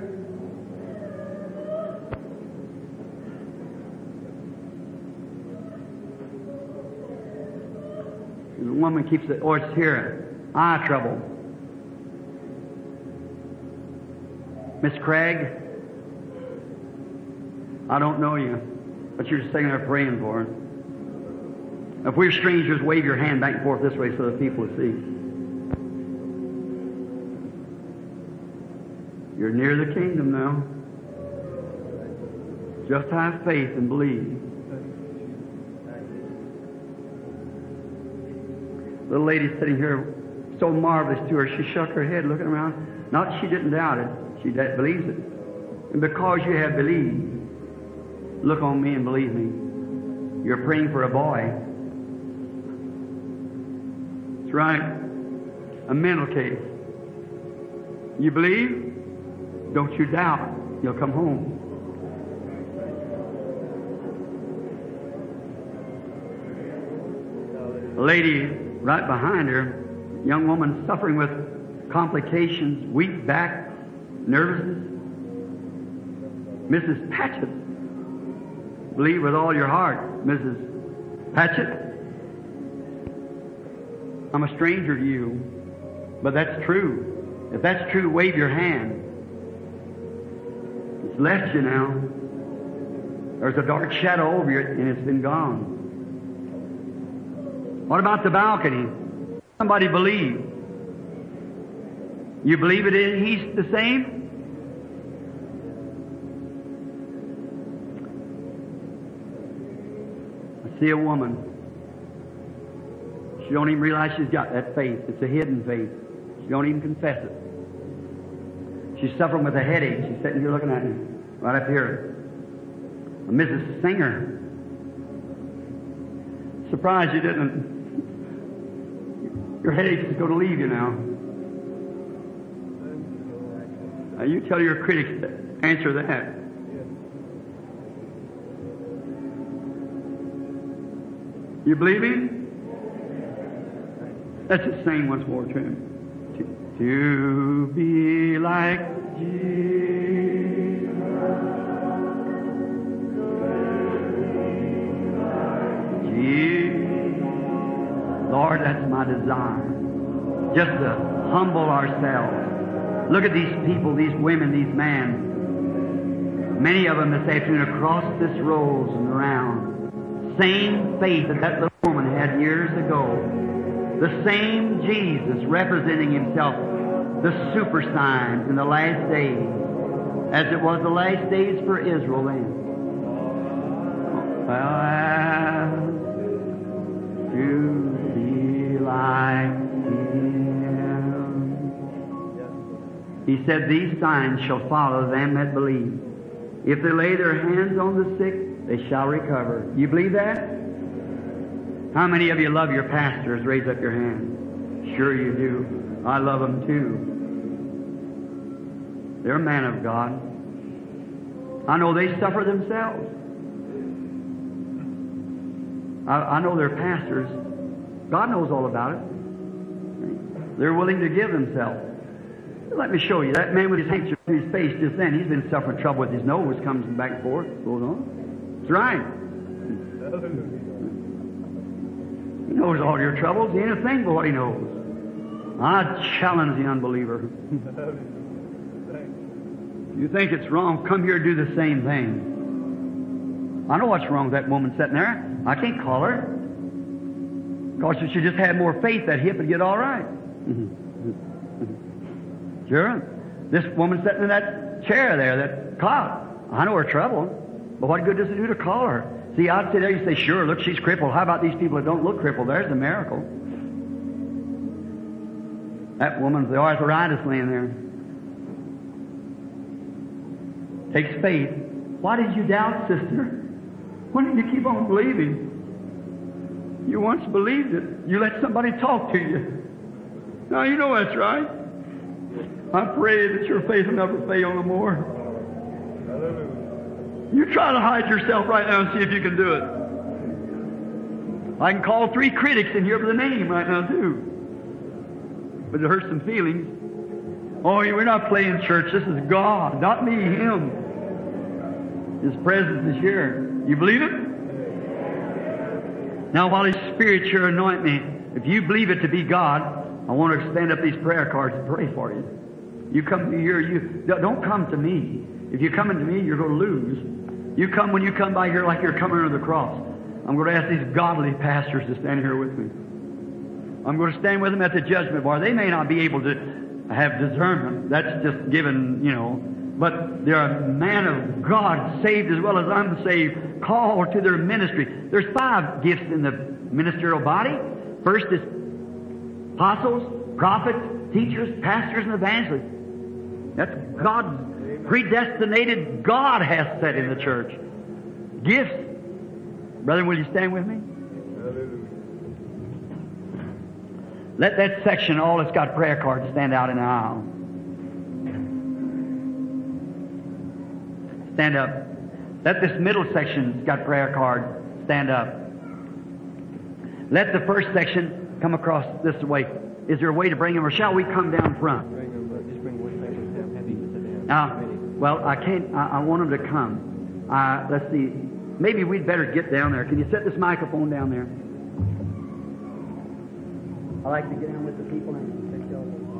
The woman keeps it, or it's here. Eye trouble. Miss Craig, I don't know you, but you're just sitting there praying for her. If we're strangers, wave your hand back and forth this way so that people will see. You're near the kingdom now. Just have faith and believe. The lady sitting here, so marvelous to her, she shook her head looking around. Not that she didn't doubt it, she believes it. And because you have believed, look on me and believe me. You're praying for a boy. That's right. A mental case. You believe? Don't you doubt. You'll come home. A lady right behind her, young woman suffering with complications, weak back, nervousness. Mrs. Patchett. Believe with all your heart, Mrs. Patchett. I'm a stranger to you, but that's true. If that's true, wave your hand. It's left you now. There's a dark shadow over you, and it's been gone. What about the balcony? Somebody believe. You believe it is He's the same? I see a woman. She don't even realize she's got that faith. It's a hidden faith. She don't even confess it. She's suffering with a headache. She's sitting here looking at me, right up here. Mrs. Singer. Surprised you didn't. Your headache is going to leave you now. Now you tell your critics to answer that. You believe Him? Let's just sing once more to Him. To be like Jesus. Lord, that's my desire. Just to humble ourselves. Look at these people, these women, these men. Many of them this afternoon across this rows and around. Same faith that that little woman had years ago. The same Jesus representing Himself, the super sign in the last days, as it was the last days for Israel then. To be like Him. He said, these signs shall follow them that believe. If they lay their hands on the sick, they shall recover. You believe that? How many of you love your pastors? Raise up your hand. Sure you do. I love them too. They're a man of God. I know they suffer themselves. I know they're pastors. God knows all about it. They're willing to give themselves. Let me show you. That man with his handkerchief to his face just then, he's been suffering trouble with his nose, comes back and forth, goes on. That's right. He knows all your troubles. He ain't a thing but what He knows. I challenge the unbeliever. You think it's wrong, come here and do the same thing. I know what's wrong with that woman sitting there. I can't call her. Because if she just had more faith, that hip would get all right. Sure. This woman sitting in that chair there, that cot, I know her trouble. But what good does it do to call her? See, I'd sit there and say, sure, look, she's crippled. How about these people that don't look crippled? There's the miracle. That woman's the arthritis laying there. Takes faith. Why did you doubt, sister? Why didn't you keep on believing? You once believed it. You let somebody talk to you. Now you know that's right. I pray that your faith will never fail no more. You try to hide yourself right now and see if you can do it. I can call 3 critics in here for the name right now too. But it hurts some feelings. Oh, we're not playing church. This is God, not me, Him. His presence is here. You believe it? Now, while His Spirit's here, anoint me. If you believe it to be God, I want to stand up these prayer cards and pray for you. You come here, don't come to me. If you're coming to me, you're going to lose. You come when you come by here like you're coming under the cross. I'm going to ask these godly pastors to stand here with me. I'm going to stand with them at the judgment bar. They may not be able to have discernment. That's just given, But they're a man of God, saved as well as unsaved, called to their ministry. There's 5 gifts in the ministerial body. First is apostles, prophets, teachers, pastors, and evangelists. That's God's predestinated. God has set in the church. Gifts. Brother, will you stand with me? Let that section, all that's got prayer cards, stand out in the aisle. Stand up. Let this middle section that's got prayer cards stand up. Let the first section come across this way. Is there a way to bring them, or shall we come down front? Now, well, I can't. I want them to come. Let's see. Maybe we'd better get down there. Can you set this microphone down there? I like to get in with the people and take care of them.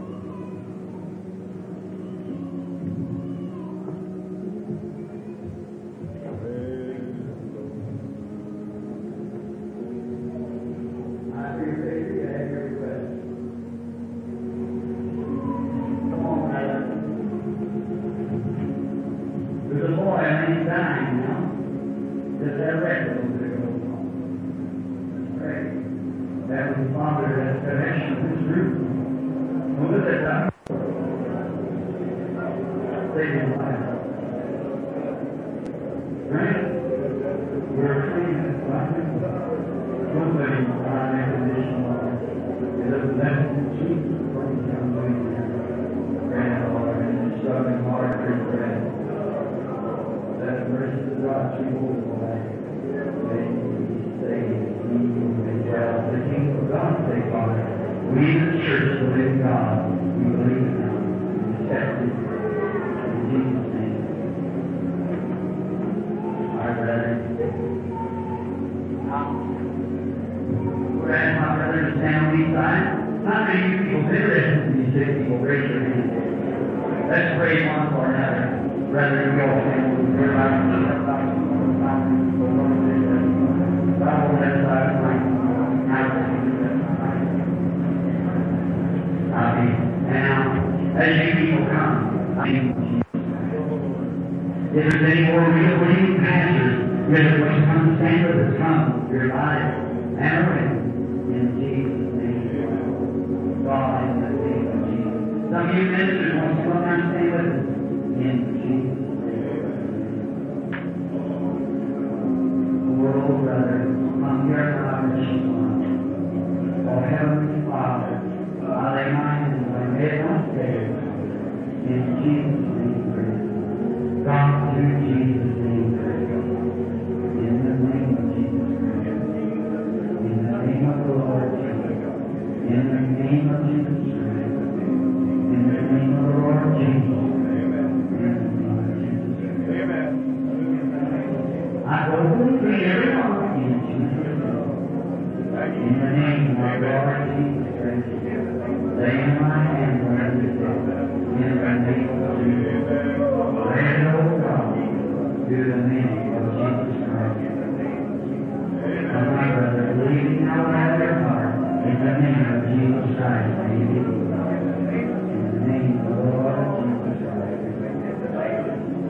through the name of Jesus Christ. Of my brother, believing now by their heart, in the name of Jesus Christ, may you be healed. In the name of the Lord Jesus Christ. In the name of the Lord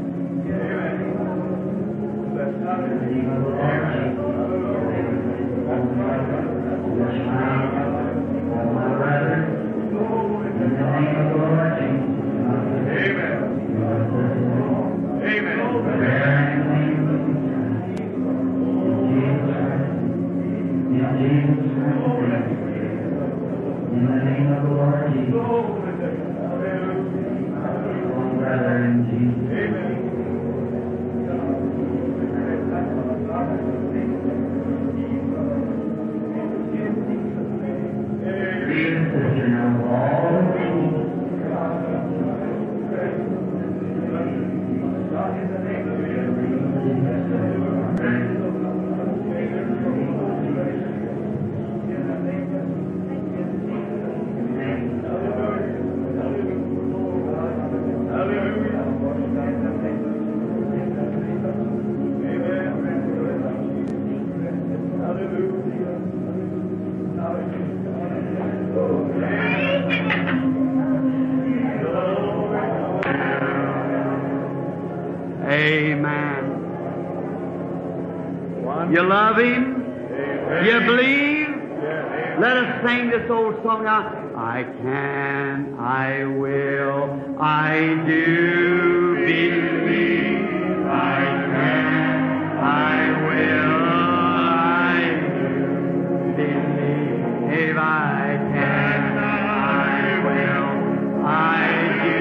You love Him? You believe? Let us sing this old song now. I can, I will, I do believe. I can, I will, I do believe. I can, I will, I do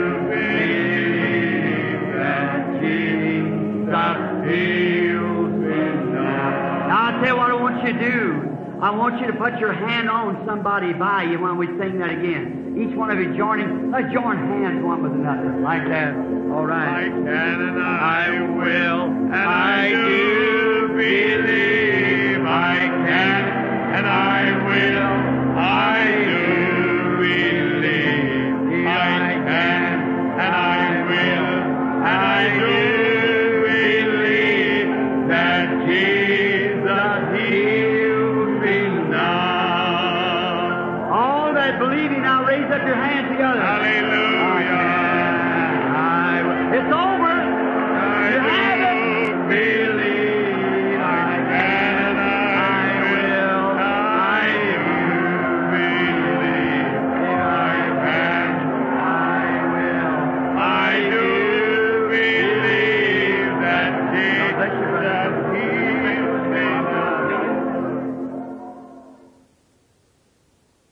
believe that Jesus heals me now. Now I'll tell you what I want you to do. I want you to put your hand on somebody by you when we sing that again. Each one of you joining, let's join hands one with another, like that. All right. I can and I will, and I do believe. I can and I will.